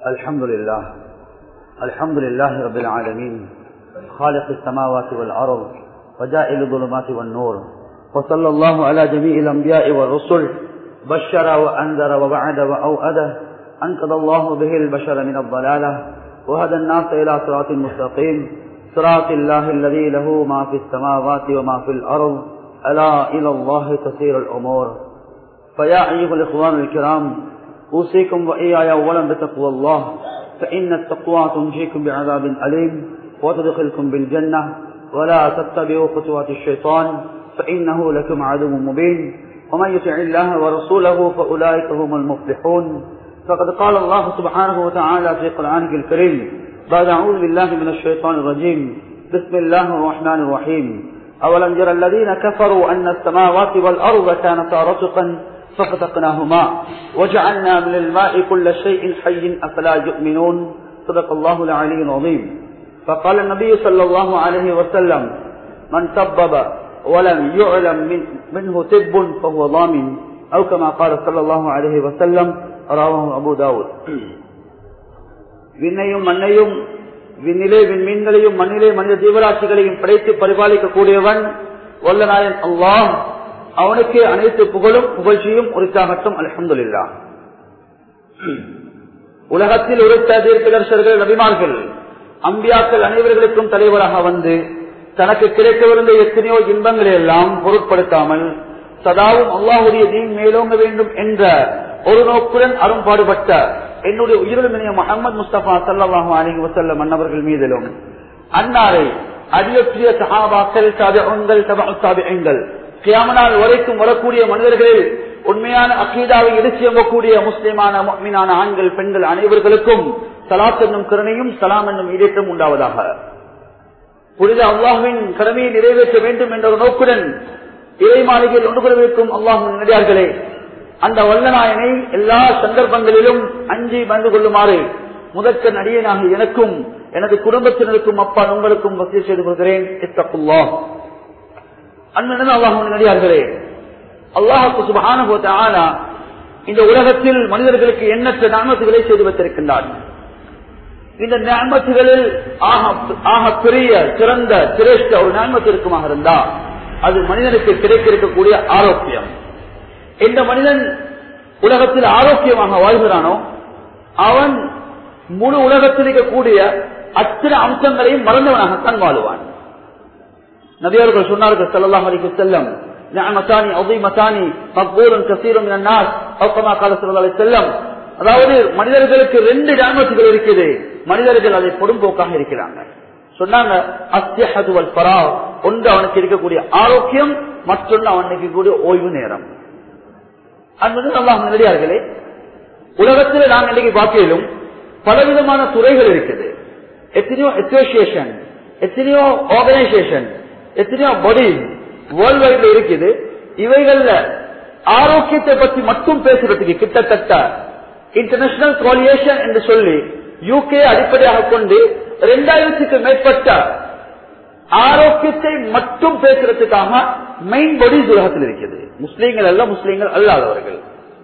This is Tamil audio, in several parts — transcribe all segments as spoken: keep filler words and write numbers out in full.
الحمد لله الحمد لله رب العالمين خالق السماوات والأرض وجائل الظلمات والنور وصلى الله على جميع الأنبياء والرسل بشر وأنذر ووعد وأوعد أنقذ الله به البشر من الضلالة وهدى الناس إلى صراط مستقيم صراط الله الذي له ما في السماوات وما في الأرض ألا إلى الله تسير الأمور. فيا أيها الإخوان الكرام أوصيكم وإياي أولا بتقوى الله فإن التقوى تنجيكم بعذاب أليم وتدخلكم بالجنة ولا تتبعوا خطوات الشيطان فإنه لكم عدو مبين. ومن يطع الله ورسوله فأولئك هم المفلحون. فقد قال الله سبحانه وتعالى في قرآنه الكريم بعد أعوذ بالله من الشيطان الرجيم بسم الله الرحمن الرحيم أولم يرى الذين كفروا أن السماوات والأرض كانتا رتقا ففتقناهما وجعلنا من الماء كل شيء حي أفلا يؤمنون. صدق الله العلي العظيم. فقال النبي صلى الله عليه وسلم من سبب ولم يعلم من منه تب فهو ضامن أو كما قال صلى الله عليه وسلم رواه أبو داود. விண்ணையும் மண்ணையும் விண்ணிலே விண்மீன்களையும் மண்ணிலே மனித ஜீவராசிகளையும் படைத்து பரிபாலிக்க கூடியவன் வல்லநாயன் அல்லாஹ். அவனுக்கு அனைத்து புகழும் புகழ்ச்சியும் உரித்தாகட்டும். அல்ஹம்துலில்லாஹ். உலகத்தில் உரைத்த தீர்க்கதரிசர்கள் நபிமார்கள் அம்பியாக்கள் அனைவர்களுக்கும் தலைவராக வந்து தனக்கு கிடைக்கவிருந்த எத்தனையோ இன்பங்களை எல்லாம் பொருட்படுத்தாமல் சதாவும் அல்லாஹுடைய தீன் மேலோங்க வேண்டும் என்ற ஒரு நோக்குடன் அரும்பாடுபட்ட என்னுடைய உயிரிழமினிய முஹம்மது முஸ்தபா ஸல்லல்லாஹு அலைஹி வஸல்லம் அன்னவர்கள் மீதிலும் அன்னாரை அடியொற்றிய சஹாபாக்கள் தாபிஊன்கள் தபஉ தாபிஈன்கள் கியாமத் வரைக்கும் வரக்கூடிய மனிதர்களில் உண்மையான அகீதாவை எடுத்தியம்பக்கூடிய முஸ்லிமான முஃமினான ஆண்கள் பெண்கள் அனைவர்களுக்கும் ஸலாத் என்னும் கருணையும் ஸலாம் என்னும் ஈடேற்றம் உண்டாவதாக. புனித அல்லாஹ்வின் கடமையை நிறைவேற்ற வேண்டும் என்ற ஒரு நோக்குடன் இறை மாளிகையில் ஒன்று கொள்வதற்கும் அல்லாஹ்வின் நடிகார்களே, அந்த வல்லநாயனை எல்லா சந்தர்ப்பங்களிலும் அஞ்சி பயந்து கொள்ளுமாறு முதற்க நடிகனாக எனக்கும் எனது குடும்பத்தினருக்கும் அப்பா உங்களுக்கும் வசிய செய்து கொள்கிறேன். இத்தகுல்லாஹ். அன்பின் அல்லாஹ்வின் நடிகார்களே, அல்லாஹ் சுப்ஹானஹு வ தஆலா இந்த உலகத்தில் மனிதர்களுக்கு எண்ணற்ற நிஅமத்துகளை செய்து வைத்திருக்கின்றார். இந்த நிஅமத்துகளில் ஆக பெரிய சிறந்த சிரேஷ்ட ஒரு நிஅமத்து இருக்குமாக இருந்தா அது மனிதனுக்கு கிடைக்க இருக்கக்கூடிய ஆரோக்கியம். எந்த மனிதன் உலகத்தில் ஆரோக்கியமாக வாழ்கிறானோ அவன் முழு உலகத்தில் இருக்கக்கூடிய அத்தனை அம்சங்களையும் மறந்தவனாகத்தான் வாழுவான். நபியவர்கள் சொன்னார்கள் ஸல்லல்லாஹு அலைஹி வஸல்லம் நிஅமத்தானி அஸீமத்தானி மக்பூரன் கஸீருன் மினன் நாஸ் அவ் கமா قال ஸல்லல்லாஹு அலைஹி வஸல்லம். அதாவது மனிதர்களுக்கு ரெண்டு நிஅமத்துகள் இருக்குது, மனிதர்கள் அதை பொடும்போக்காக இருக்கிறாங்க. சொன்னாங்க அஸ்ஸிஹது வல் ஃபராக். ஒன்று அவனுக்கு இருக்கக்கூடிய ஆரோக்கியம், மற்றொன்று அவனுக்கு இருக்கக்கூடிய ஓய்வு நேரம். அன்பு அல்லாஹ் நடிகார்களே, உலகத்தில் நாம் இன்னைக்கு பார்க்கலும் பலவிதமான துறைகள் இருக்குது. எத்தனையோ அசோசியேஷன், எத்தனையோ ஆர்கனைசேஷன், எத்தனையோ பாடி வேர்ல்ட் வைட்ல இருக்குது. இவைகள்ல ஆரோக்கியத்தை பற்றி மட்டும் பேசுறதுக்கு கிட்டத்தட்ட இன்டர்நேஷனல் கோலியேஷன் என்று சொல்லி யூகே அடிப்படையாக கொண்டு இரண்டாயிரத்துக்கு மேற்பட்ட ஆரோக்கியத்தை மட்டும் பேசுறதுக்காக மெயின் பாடிஸ் உலகத்தில் இருக்குது. முஸ்லீம்கள் அல்ல, முஸ்லீம்கள் அல்லாதவர்கள்.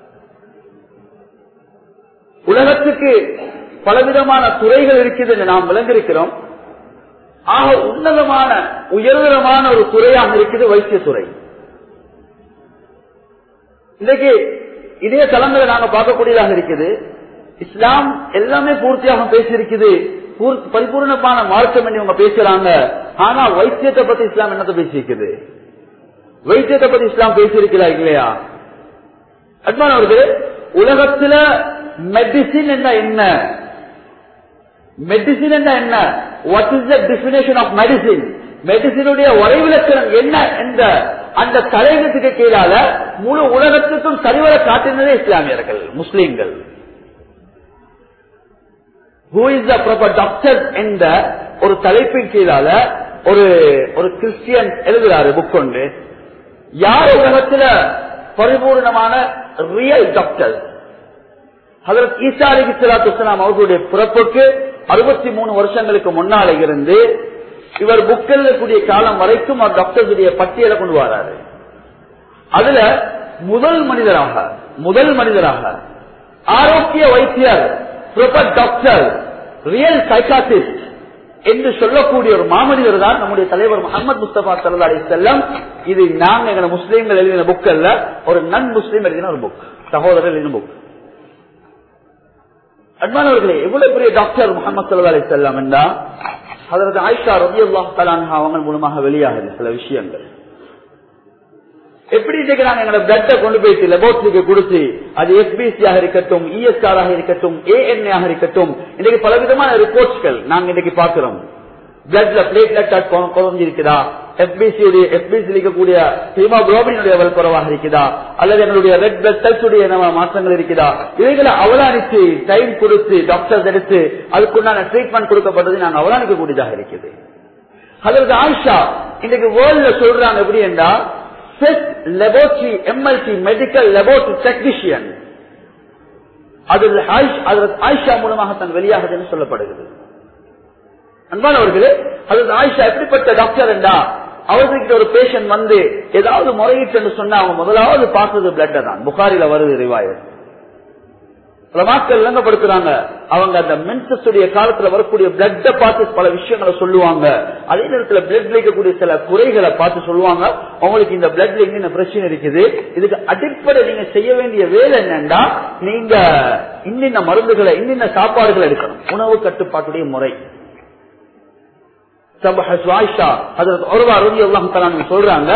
உலகத்துக்கு பலவிதமான துறைகள் இருக்குது என்று நாம் விளங்கியிருக்கிறோம். ஆக உன்னதமான உயர்தரமான ஒரு துறையாக இருக்குது வைத்தியத்துறை. இன்றைக்கு இதே தளங்களை நாங்க பார்க்கக்கூடியதாக இருக்குது. இஸ்லாம் எல்லாமே பூர்த்தியாக பேசியிருக்குது, பரிபூர்ணமான மார்க்கம் என்று இவங்க பேசுறாங்க. ஆனா வைத்தியத்தை பத்தி இஸ்லாம் என்னத்தை பேசியிருக்குது? வைத்தியத்தை பத்தி இஸ்லாம் பேசியிருக்கிறா இல்லையா? அன்பானவர்களே, உலகத்துல மெடிசின் என்ன என்ன மெடிசின் என்ன என்ன what is the definition of medicine, மெடிசினுடைய வரைவிலக்கணம் என்ன என்ற அந்த தலைவத்துக்கு கீழால முழு உலகத்துக்கும் சரிவர காட்டினதே இஸ்லாமியர்கள், முஸ்லீம்கள். Who is the proper doctor என்ற ஒரு தலைப்பின் கீழால ஒரு ஒரு கிறிஸ்டியன் எழுதுறாரு புக் ஒன்று. யார் உலகத்துல பரிபூர்ணமான ரியல் டாக்டர்? ஹஜ்ரத் ஈசா அலைஹிஸ்ஸலாத்து வஸ்ஸலாம் அவர்களுடைய பிறப்புக்கு அறுபத்தி மூணு வருஷங்களுக்கு முன்னால இருந்து இவர் புக் எழுதக்கூடிய காலம் வரைக்கும் அவர் டாக்டர்களுடைய பட்டியலை கொண்டு வராரு. அதுல முதல் மனிதராக முதல் மனிதராக ஆரோக்கிய வைத்தியர் ப்ராப்பர் டாக்டர், ரியல் சைக்காட்டிஸ்ட் என்று சொல்லக்கூடிய ஒரு மாமனிதர் தான் நம்முடைய தலைவர் முஹம்மது முஸ்தபா ஸல்லல்லாஹு அலைஹி வஸல்லம். இது நாங்க எங்க முஸ்லீம்கள் எழுதின புக் அல்ல, ஒரு நன் முஸ்லீம் எழுதின ஒரு புக், சகோதரர் எழுதின புக். அன்பானவர்களே, எவ்வளவு பெரிய டாக்டர் முஹம்மது ஸல்லல்லாஹு அலைஹி வஸல்லம் என்றா ஹஜ்ரத் ஆயிஷா ரலியல்லாஹு தஆலா அன்ஹா அவங்க மூலமாக வெளியாகுது சில விஷயங்கள். எப்படி நாங்க எங்களோட பிளட்டை கொண்டு போயிட்டு லெபோரட்டரிக்கு கொடுத்து அது எஸ்பிசியாக இருக்கட்டும், இஎஸ்ஆர் ஆக இருக்கட்டும், ஏஎன்ஏ ஆக இருக்கட்டும், இன்னைக்கு பலவிதமான ரிப்போர்ட்ஸ்கள் நாங்க இன்னைக்கு பாக்குறோம். பிளட்ல பிளேட்லெட் குறைஞ்சிருக்குதா, எஃபிசி எஃபிசி இருக்கக்கூடிய ஹீமோகுளோபினுடைய லெவல் குறைவாக இருக்குதா, அல்லது எங்களுடைய ரெட் பிளட் செல்ஸ் உடைய மாற்றங்கள் இருக்குதா, இவைகளை அவதானித்து டைம் கொடுத்து டாக்டர்ஸ் எடுத்து அதுக்குண்டான ட்ரீட்மெண்ட் கொடுக்கப்பட்டது நாங்கள் அவதானிக்க கூடியதாக இருக்குது. ஹஜ்ரத் ஆயிஷா இன்னைக்கு வேர்ல்ட்ல சொல்றாங்க எப்படி என்றா laboratory MLT medical laboratory technician, அது ஆயிஷா மூலமாக தன் வெளியாகுதுன்னு சொல்லப்படுகிறது. அன்பானவர்களே, ஹஜ்ரத் ஆயிஷா எப்படிப்பட்ட டாக்டர் என்றா அவர்கிட்ட ஒரு பேஷண்ட் வந்து ஏதாவது முறையிட்டு சொன்னா அவங்க முதலாவது பார்த்தது பிளட் தான். புகாரில வருது ரிவாயத். மக்கள் விளங்கப்படுத்துறாங்க, அவங்க அந்த மென்சஸ் காலத்துல வரக்கூடிய பிளட்டை பார்த்து பல விஷயங்களை சொல்லுவாங்க. அதே நேரத்தில் பிளட்ல இருக்கக்கூடிய சில குறைகளை பார்த்து சொல்லுவாங்க, உங்களுக்கு இந்த பிளட்ல இன்னும் பிரச்சனை இருக்குது, இதுக்கு அடிப்படை நீங்க செய்ய வேண்டிய வேலை என்னன்னா நீங்க இன்னின்ன மருந்துகளை இன்னின்ன சாப்பாடுகளை எடுக்கணும், உணவு கட்டுப்பாட்டுடைய முறை. சொல்றாங்க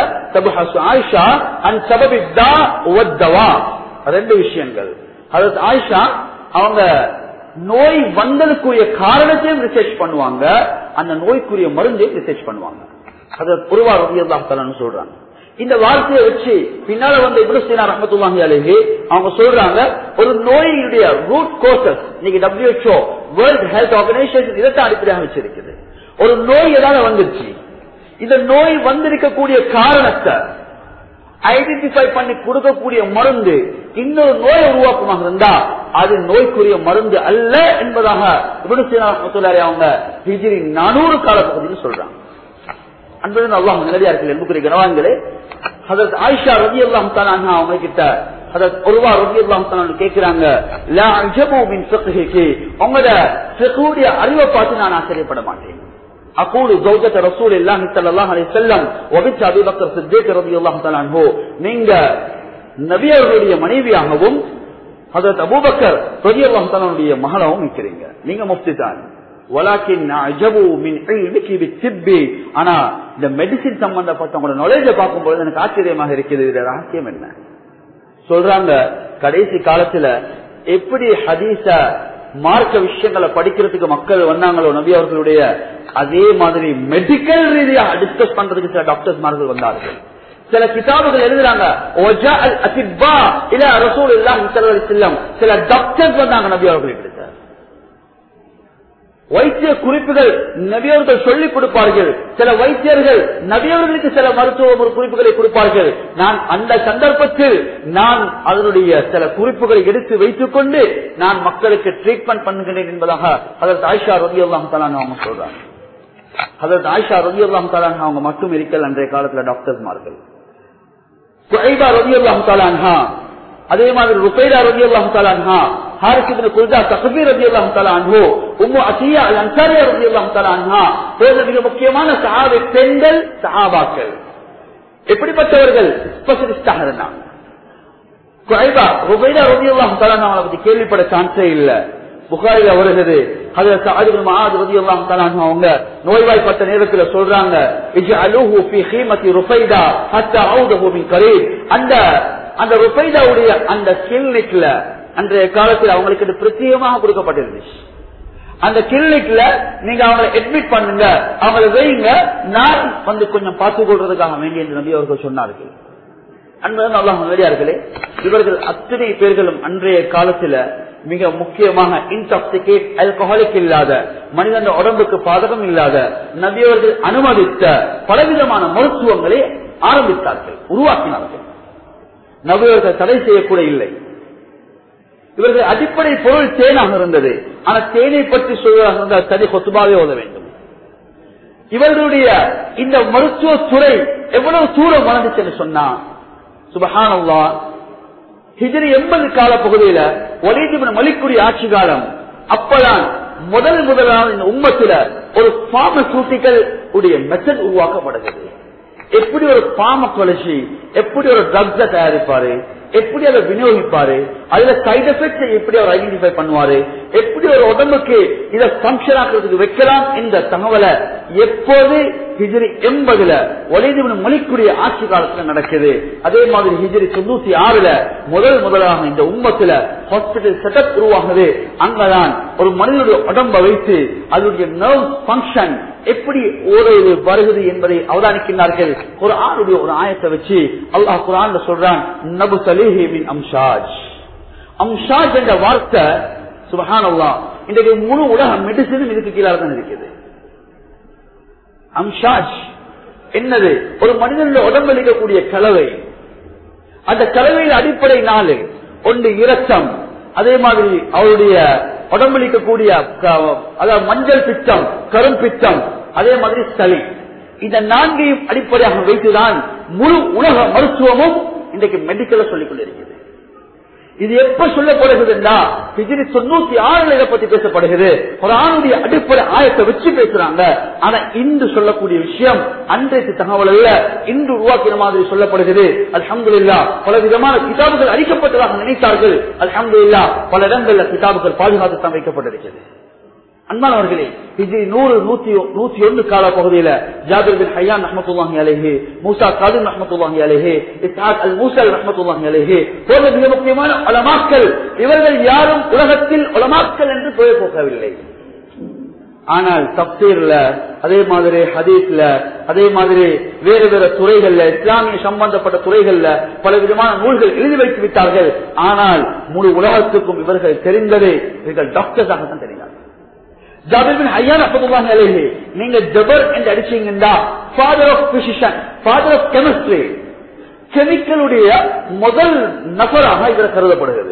ரெண்டு விஷயங்கள். ஹஜ்ரத் ஆயிஷா அவங்க நோய் வந்ததுக்குரிய காரணத்தையும் ரிசர்ச் பண்ணுவாங்க, அந்த நோய்க்குரிய மருந்தையும் ரிசர்ச் பண்ணுவாங்க. ஹஜ்ரத் உர்வா ரலியல்லாஹு தஆலா சொல்றாங்க. இந்த வார்த்தையை வச்சு பின்னால வந்து இப்னு சீனா ரஹ்மத்துல்லாஹி அலைஹி அவங்க சொல்றாங்க, ஒரு நோயுடைய ரூட் கோசஸ் இன்னைக்கு டபிள்யூஹெச்ஓ வேர்ல்ட் ஹெல்த் ஆர்கனைசேஷன் இதைத்தான் அடிப்படையாக வச்சிருக்குது. ஒரு நோய் ஏதாவது வந்துருச்சு, இந்த நோய் வந்திருக்கக்கூடிய காரணத்தை ஐடென்டிஃபை பண்ணி கொடுக்கக்கூடிய மருந்து இன்னொரு நோயை உருவாக்கமாக இருந்தா அது நோய்க்குரிய மருந்து அல்ல என்பதாக இப்னு சீனா ரஹ்மத்துல்லாஹி அவங்க ஹிஜ்ரி நானூறு காலப்பகுதியில் சொல்றாங்க. அன்புடன் அல்லாஹ் நல்லடியார்கள் என்புக்குரிய கனவான்களே, ஹஜ்ரத் ஆயிஷா ரலியல்லாஹு தஆலா அன்ஹா அவங்க கிட்ட ஹஜ்ரத் உர்வா ரலியல்லாஹு தஆலா கேக்குறாங்க, லா அஜபு மின் ஃபிக்ஹிகி, உங்களோட ஃபிக்ஹுடைய அறிவை பார்த்து நான் ஆச்சரியப்பட மாட்டேன். அகூலு ஜௌஜத ரசூலுல்லாஹி ஸல்லல்லாஹு அலைஹி வஸல்லம் வபித் அபூ பக்கர் சித்திக் ரலியல்லாஹு தஆலா அன்ஹு, நீங்க நபி அவர்களுடைய மனைவியாகவும் ஹஜ்ரத் அபூபக்கர் ரலியல்லாஹு தஆலாவுடைய மகளாகவும் இருக்கிறீங்க, நீங்க முஃப்தி தான். வலாக்கின் அஜபு மின் இல்மிகி பித்திப்பி, ஆனா இந்த மெடிசின் சம்பந்தப்பட்ட உங்களோட நாலேஜை பார்க்கும்போது எனக்கு ஆச்சரியமாக இருக்குது. இது ரகசியம் என்ன சொல்றாங்க? கடைசி காலத்துல எப்படி ஹதீஸ மார்க்க விஷயங்களை படிக்கிறதுக்கு மக்கள் வந்தாங்களோ நபி அவர்களுடைய, அதே மாதிரி மெடிக்கல் ரீதியா டிஸ்கஸ் பண்றதுக்கு சில டாக்டர்ஸ் மார்கள் வந்தார்கள். சில கிதாபுகள் எழுதுறாங்க, சில டாக்டர்ஸ் வந்தாங்க நபி அவர்களுக்கு. வைத்திய குறிப்புகள் நபியவர்கள் சொல்லிக் கொடுப்பார்கள். சில வைத்தியர்கள் நபியவர்களுக்கு சில மருத்துவ குறிப்புகளை கொடுப்பார்கள். நான் அந்த சந்தர்ப்பத்தில் நான் அதனுடைய சில குறிப்புகளை எடுத்து வைத்துக் கொண்டு நான் மக்களுக்கு ட்ரீட்மெண்ட் பண்ணுகிறேன் என்பதாக ஹஜ்ரத் ஆயிஷா ரலியல்லாஹு தஆலா அவங்க சொல்றாங்க. ஹஜ்ரத் ஆயிஷா ரலியல்லாஹு தஆலா அவங்க மட்டும் இருக்கல் அன்றைய காலத்துல டாக்டர்ஸ் மார்கள். சுஹைபா ரலியல்லாஹு தஆலா அன்ஹா, அதே மாதிரி ருகைதா ரலியல்லாஹு தஆலா அன்ஹா, ஹாரிஸ் இப்னு குல்தா தக்பீர் ரலியல்லாஹு தஆலா அன்ஹு, உம்மு அத்தியா அல் அன்சாரியா ரலியல்லாஹு தஆலா அன்ஹா, போன்ற மிக முக்கியமான சஹாபி பெண்கள் சஹாபாக்கள் எப்படிப்பட்டவர்கள் ஸ்பெஷலிஸ்டாக இருந்தாங்க. சுஹைபா ருகைதா ரலியல்லாஹு தஆலா அவங்களை பத்தி கேள்விப்பட சான்ஸே இல்ல. புகாரில வருகிறது, ஹஜ்ரத் சஅத் இப்னு முஆத் ரலியல்லாஹு தஆலா அன்ஹு அவங்க நோய்வாய்ப்பட்ட நேரத்தில் சொல்றாங்க, இஜ்அலூஹு ஃபீ ஹீமத்தி ருஃபைதா ஹத்தா அவுதஹு மின் கரீப், அந்த அந்த ருஃபைதாவுடைய அந்த கிளினிக்ல அன்றைய காலத்தில் அவங்களுக்கு பிரத்யேகமாக கொடுக்கப்பட்டிருந்துச்சு. அந்த கிளினிக்ல நீங்க அவங்களை அட்மிட் பண்ணுங்க, அவங்களை வைங்க, நான் வந்து கொஞ்சம் பார்த்துக் கொள்றதுக்காக வேண்டிய நபி அவர்கள் சொன்னார்கள். அன்புடன் அல்லாஹ் நல்லடியார்களே, இவர்கள் அத்தனை பேர்களும் அன்றைய காலத்துல மிக முக்கியமாக இன்டாக்சிகேட் ஆல்கஹாலிக் இல்லாத, மனிதன் உடம்புக்கு பாதகம் இல்லாத, நபியவர்கள் அனுமதித்த பலவிதமான மருத்துவங்களை ஆரம்பித்தார்கள், உருவாக்கினார்கள். நபியவர்கள் தடை செய்யக்கூட இல்லை. இவர்கள் அடிப்படை பொருள் தேனாக இருந்தது. ஆனா தேனை பற்றி சொல்வதாக இருந்தால் தனி கொத்துபாவே ஓத வேண்டும். இவர்களுடைய இந்த மருத்துவ துறை எவ்வளவு தூரம் வளர்ந்துச்சுன்னு சொன்னா, சுப்ஹானல்லாஹ், ஹிஜ்ரி எண்பது கால பகுதியில வலீத் இப்னு மலிக்குடைய ஆட்சி காலம், அப்பதான் முதல் முதலான இந்த உம்மத்தில ஒரு பார்மசூட்டிக்கல் உடைய மெத்தட் உருவாக்கப்படுகிறது. எப்படி ஒரு பார்மகாலஜி, எப்படி ஒரு ட்ரக்ஸ தயாரிப்பாரு, எப்படி அதை விநியோகிப்பாரு, அதுல சைட் எஃபெக்ட் எப்படி அவர் ஐடென்டிஃபை பண்ணுவாரு, எப்படி ஒரு உடம்புக்கு இதை பங்கன் ஆக்குறதுக்கு வைக்கலாம் என்ற தகவலை எப்போது ஹிஜ்ரி எண்பதுல வலீத் இப்னு மலிக்குடைய ஆட்சி காலத்துல நடக்குது. அதே மாதிரி ஹிஜ்ரி தொண்ணூத்தி ஆறுல முதல் முதலாக இந்த உம்மத்துல ஹாஸ்பிட்டல் செட்டப் உருவாகுது. அங்கதான் ஒரு மனிதனுடைய உடம்பை வைத்து அதனுடைய நர்வ் பங்கன் எப்படி ஓடுவது வருகிறது என்பதை அவதானிக்கின்றார்கள். குர்ஆனுடைய ஒரு ஆயத்தை வச்சு அல்லாஹ் குர்ஆன்ல சொல்றான், நபுதலிஹி மின் அம்ஷாஜ். அம்ஷாஜ் என்ற வார்த்தை சுப்ஹானல்லாஹ் இன்றைக்கு முழு உலக மெடிசினும் இதுக்கு கீழே தான் இருக்குது. அம்ஷாஜ் என்னது? ஒரு மனிதனுடைய உடம்பளிக்கக்கூடிய கலவை. அந்த கலவையில் அடிப்படை நாலு, ஒன்று இரத்தம், அதே மாதிரி அவருடைய உடம்பளிக்கக்கூடிய அதாவது மஞ்சள் பித்தம், கரும் பித்தம், அதே மாதிரி சளி. இந்த நான்கையும் அடிப்படையாக வைத்துதான் முழு உலக மருத்துவமும் இன்றைக்கு மெடிக்கல சொல்லிக் கொண்டிருக்கிறது. இது எப்ப சொல்லப்படுகிறதுன்னா ஹிஜ்ரி தொண்ணூத்தி ஆறுல இதை பத்தி பேசப்படுகிறது. குர்ஆனுடைய அடிப்படை ஆயத்தை வச்சு பேசுறாங்க. ஆனா இன்று சொல்லக்கூடிய விஷயம் அன்றைக்கு தகவல் அல்ல, இன்று உருவாக்கின மாதிரி சொல்லப்படுகிறது. அல்ஹம்துலில்லாஹ் பல விதமான கிதாபுகள் அளிக்கப்பட்டதாக நினைத்தார்கள். அல்ஹம்துலில்லாஹ் பல இடங்கள்ல கிதாபுகள் பாதுகாத்து தான் வைக்கப்பட்டிருக்கிறது. அன்பானவர்களே, ஹிஜ்ரி நூறு நூத்தி நூத்தி ஒன்று கால பகுதியில ஜாபிர் பின் ஹையான் ரஹ்மத்துல்லாஹி அலைஹி, மூசா காதிம் ரஹ்மத்துல்லாஹி அலைஹி, இஸ்ஹாக் அல் மூசல் ரஹ்மத்துல்லாஹி அலைஹி போன்ற மிக முக்கியமான உலமாக்கள், இவர்கள் யாரும் உலகத்தில் உலமாக்கள் என்று பெயர் போக்கவில்லை. ஆனால் தப்சீர்ல, அதே மாதிரி ஹதீஸ்ல, அதே மாதிரி வேறு வேறு துறைகள்ல, இஸ்லாமிய சம்பந்தப்பட்ட துறைகள்ல பல விதமான நூல்கள் எழுதி வைத்து விட்டார்கள். ஆனால் முழு உலகத்துக்கும் இவர்கள் தெரிந்தது இவர்கள் டாக்டர்ஸாக தான் தெரிந்தார்கள். ஜாபிர் பின் ஹையான் ரஹ்மத்துல்லாஹி அலைஹி, நீங்க ஜபர் என்று அடிச்சீங்கன்னா father of physician, father of chemistry, கெமிக்கலுடைய முதல் நபராக இவர் கருதப்படுகிறது.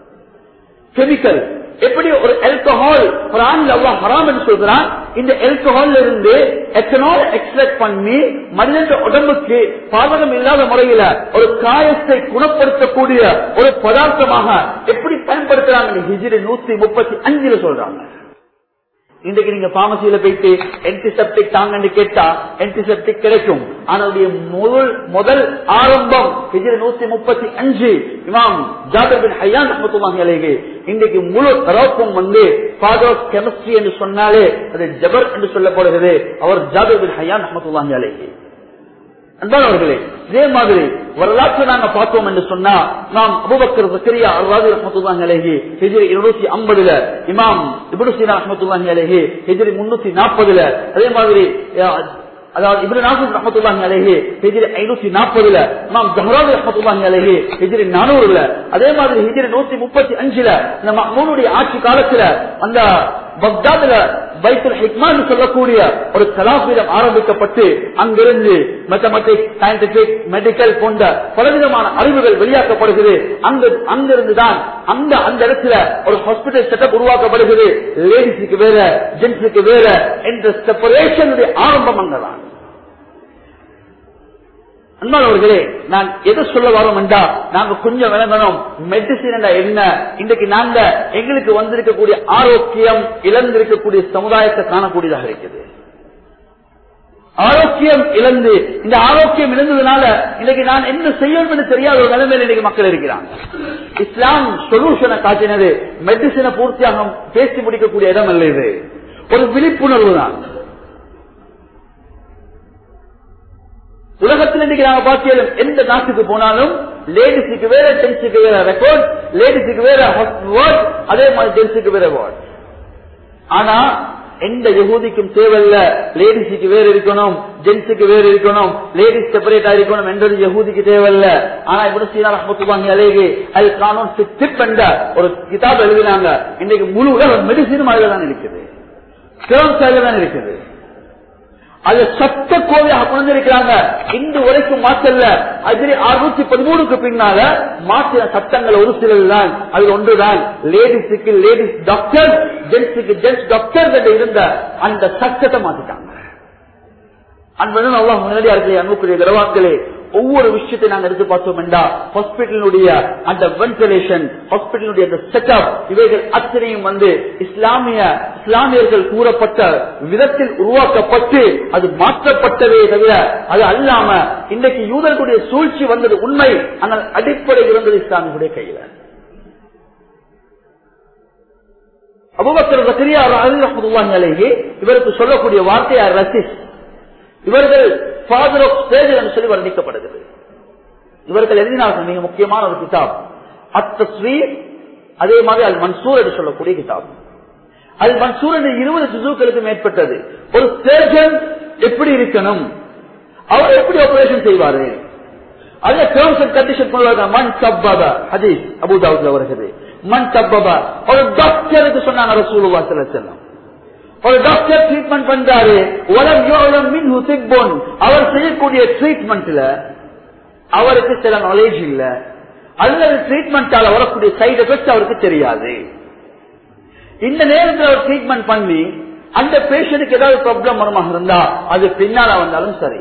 கெமிக்கல் எப்படி ஒரு ஆல்கஹால் குர்ஆன்ல அல்லாஹ் ஹராம் என்று சொல்றான், இந்த ஆல்கஹால்ல இருந்து எத்தனால் எக்ஸ்ட்ராக்ட் பண்ணி மனிதனுடைய உடம்புக்கு பாதகம் இல்லாத முறையில ஒரு காயத்தை குணப்படுத்தக்கூடிய ஒரு பதார்த்தமாக எப்படி பயன்படுத்துறாங்க ஹிஜ்ரி நூத்தி முப்பத்தி அஞ்சுல சொல்றாங்க. இன்றைக்கு நீங்க பார்மசியில போயிட்டு ஆன்டிசெப்டிக் தாங்கன்னு கேட்டா ஆன்டிசெப்டிக் கிடைக்கும். ஆனால் முதல் முதல் ஆரம்பம் ஹிஜ்ரி நூத்தி முப்பத்தி அஞ்சு இமாம் ஜாபிர் பின் ஹையான் ரஹ்மத்துல்லாஹி அலைஹி. இன்றைக்கு முழு தரப்பும் வந்து ஃபாதர் ஆஃப் கெமிஸ்ட்ரி என்று சொன்னாலே அது ஜபர் என்று சொல்லப்படுகிறது. அவர் ஜாபிர் பின் ஹையான் ரஹ்மத்துல்லாஹி அலைஹி. அன்பானவர்களே, இதே மாதிரி வரலாற்று நாங்க பார்த்தோம் என்று சொன்னா நாம் அபூபக்கர் ஸக்கரியா அர்-ராஸி ரஹ்மத்துல்லாஹி அலைஹி ஹிஜ்ரி இருநூத்தி ஐம்பதுல, இமாம் இப்னு சீனா ரஹ்மத்துல்லாஹி அலைஹி ஹிஜ்ரி முன்னூத்தி நாற்பதுல, அதே மாதிரி அதாவது இப்னு நாஸிர் ரஹ்மத்துல்லாஹி அலைஹி ஹிஜ்ரி ஐநூத்தி நாற்பதுல, இமாம் ஸஹ்ராவி ரஹ்மத்துல்லாஹி அலைஹி ஹிஜ்ரி நானூறுல, அதே மாதிரி ஹிஜ்ரி நூத்தி முப்பத்தி அஞ்சுல இந்த மஅ்மூனுடைய ஆட்சி காலத்துல அந்த பக்தாதுல பைத்துல் ஹிக்மான்னு சொல்லக்கூடிய ஒரு கலாபீடம் ஆரம்பிக்கப்பட்டு அங்கிருந்து மேத்தமெட்டிக்ஸ், சயின்டிபிக், மெடிக்கல் போன்ற பலவிதமான அறிவுகள் வெளியாக்கப்படுகிறது. அங்கு அங்கிருந்துதான் அந்த அந்த இடத்துல ஒரு ஹாஸ்பிட்டல் செட்டப் உருவாக்கப்படுகிறது. லேடிஸுக்கு வேற, ஜென்ஸுக்கு வேற என்ற செப்பரேஷனுடைய ஆரம்பம் அங்கதான். அன்பானவர்களே, நான் எதை சொல்ல வரோம் என்றா நாங்க கொஞ்சம் விளங்கணும் மெடிசின் என்ன. இன்றைக்கு நாங்க எங்களுக்கு வந்திருக்கக்கூடிய ஆரோக்கியம் இழந்திருக்கக்கூடிய சமுதாயத்தை காணக்கூடியதாக இருக்குது. ஆரோக்கியம் இழந்து, இந்த ஆரோக்கியம் இழந்ததுனால இன்னைக்கு நான் என்ன செய்யணும் என்று தெரியாத ஒரு நிலைமையில் இன்னைக்கு மக்கள் இருக்கிறாங்க. இஸ்லாம் சொல்யூஷனை காட்டினது மெடிசினை பூர்த்தியாக பேசி முடிக்கக்கூடிய இடம் அல்ல, இது ஒரு விழிப்புணர்வு தான். உலகத்தில் இன்னைக்கு நாங்க பார்த்தோம், எந்த நாட்டுக்கு போனாலும் லேடிஸுக்கு வேற, ஜென்ஸுக்கு வேற ரெக்கார்ட், லேடிஸுக்கு வேற வார்டு, அதே மாதிரி ஜென்ஸுக்கு வேற வார்டு. ஆனா எந்த யகூதிக்கும் தேவையில்ல லேடிஸுக்கு வேற இருக்கணும், ஜென்ஸுக்கு வேற இருக்கணும், லேடிஸ் செப்பரேட்டா இருக்கணும் என்றது யகூதிக்கு தேவையில்ல. ஆனா இப்னு சீனா ரஹ்மத்துல்லாஹி அலைஹி அல் கானூன் ஃபி திப் என்ற ஒரு கிதாப் எழுதினாங்க. இன்னைக்கு முழு உலக மெடிசினும் அதுல தான் இருக்குது, டேர்ம்ஸ் அதுல தான் இருக்குது. அது சட்ட கோவையாக கொண்டிருக்கிறாங்க. இன்று வரைக்கும் மாற்றல்ல. ஹிஜ்ரி அறுநூத்தி பதிமூணுக்கு பின்னால மாற்றின சட்டங்கள் ஒரு சிலர் தான். அது ஒன்றுதான் லேடிஸுக்கு லேடிஸ் டாக்டர், ஜென்ஸுக்கு ஜென்ஸ் டாக்டர் என்று இருந்த அந்த சட்டத்தை மாற்றிட்டாங்க. அன்புடன் அல்லாஹ் முன்னாடியார்களே, அன்புக்குரிய கரவாக்களே, ஒவ்வொரு விஷயத்தை நாங்கள் எடுத்து பார்த்தோம் என்றா ஹாஸ்பிட்டலுடைய அந்த வென்டிலேஷன், ஹாஸ்பிட்டலுடைய அந்த செட்டப், இவைகள் அத்தனையும் வந்து இஸ்லாமிய இஸ்லாமியர்கள் கூறப்பட்ட விதத்தில் உருவாக்கப்பட்டு அது மாற்றப்பட்டதே தவிர அது அல்லாம இன்றைக்கு யூதர்களுடைய சூழ்ச்சி வந்தது உண்மை. ஆனால் அடிப்படை இருந்தது இஸ்லாமியுடைய கையில. அபூபக்கர் ஜக்கரியா ரஹ்மத்துல்லாஹி அலைஹி இவருக்கு சொல்லக்கூடிய வார்த்தை ரசிஸ். இவர்கள் ஃபாதர் ஆஃப் ஸ்டேஜ் என்று சொல்லி வர்ணிக்கப்படுகிறது. இவர்கள் எழுதினார்கள் மிக முக்கியமான ஒரு கிதாப் அத்-தஸ்வீர், அதே மாதிரி அல் மன்சூர் என்று சொல்லக்கூடிய கிதாப். அல் மன்சூர் என்று இருபது ஜுஸுக்களுக்கு மேற்பட்டது. ஒரு சர்ஜன் எப்படி இருக்கணும், அவர் எப்படி ஆபரேஷன் செய்வாரு, அதுல டேர்ம்ஸ் அண்ட் கண்டிஷன் கொண்டு மன் சப்பப ஹதீஸ் அபூ தாவூத்ல வருகிறது. மன் சப்பப ஒரு டாக்டருக்கு சொன்னாங்க ரசூலுல்லாஹி ஸல்லல்லாஹு அலைஹி வஸல்லம். ஒரு டாக்டர் ட்ரீட்மெண்ட் பண்றாரு, வலம் யுலம் மின்ஹு திப்புன், அவர் செய்யக்கூடிய ட்ரீட்மெண்ட்ல அவருக்கு சில நாலேஜ் இல்ல, அல்லது ட்ரீட்மெண்டால வரக்கூடிய சைடு எஃபெக்ட் அவருக்கு தெரியாது. இந்த நேரத்தில் அவர் ட்ரீட்மெண்ட் பண்ணி அந்த பேஷண்ட்டுக்கு ஏதாவது ப்ராப்ளம் வருமாக இருந்தா அது பின்னால வந்தாலும் சரி,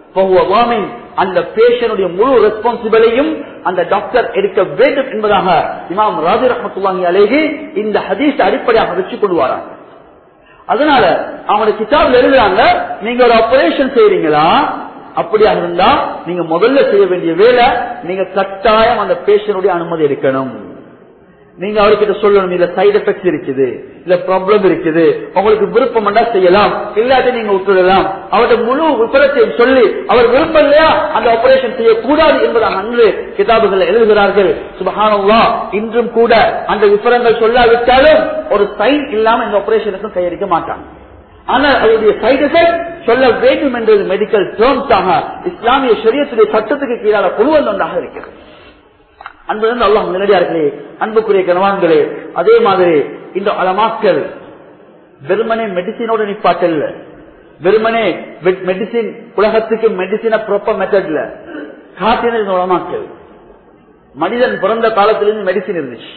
அந்த பேஷனுடைய முழு ரெஸ்பான்சிபிளையும் அந்த டாக்டர் எடுக்க வேண்டும் என்பதாக இமாம் ராஜி ரஹ்மத்துல்லாஹி அலைஹி இந்த ஹதீஸ் அடிப்படையாக வச்சு கொண்டு வராங்க. அதனால அவங்களுடைய கிதாபில் எழுதுறாங்க, நீங்க ஒரு ஆபரேஷன் செய்றீங்களா, அப்படியாக இருந்தா நீங்க முதல்ல செய்ய வேண்டிய வேலை, நீங்க கட்டாயம் அந்த பேஷனுடைய அனுமதி எடுக்கணும். நீங்க அவர்கிட்ட சொல்லணும், இல்ல சைடு எஃபெக்ட் இருக்குது, இல்ல ப்ராப்ளம் இருக்குது, உங்களுக்கு விருப்பம் செய்யலாம், இல்லாட்டி நீங்க விட்டுடலாம். அவருடைய முழு விபரத்தையும் சொல்லி அவர் விருப்பம் இல்லையா அந்த ஆபரேஷன் செய்யக்கூடாது என்பதாக அன்று கிதாபுகள் எழுதுகிறார்கள். சுப்ஹானல்லாஹ், இன்றும் கூட அந்த விபரங்கள் சொல்லாவிட்டாலும் ஒரு சைன் இல்லாம இந்த ஆபரேஷனுக்கும் கையடிக்க மாட்டாங்க. ஆனால் அவருடைய சைடு எஃபெக்ட் சொல்ல வேண்டும் என்றது மெடிக்கல் டேர்ம்ஸாக இஸ்லாமிய ஷரியத்துடைய சட்டத்துக்கு கீழான குழுவல் ஒன்றாக இருக்கிறது. அன்பு அல்லாஹ் நேரடியார்களே, அன்புக்குரிய கணவான்களே, அதே மாதிரி இந்த அலமாக்கள் வெறுமனே மெடிசினோட நிப்பாட்டல்ல, வெறுமனே மெடிசின் உலகத்துக்கு மெடிசின ப்ராப்பர் மெத்தட்ல காட்டின அலமாக்கள். மனிதன் பிறந்த காலத்திலிருந்து மெடிசின் இருந்துச்சு,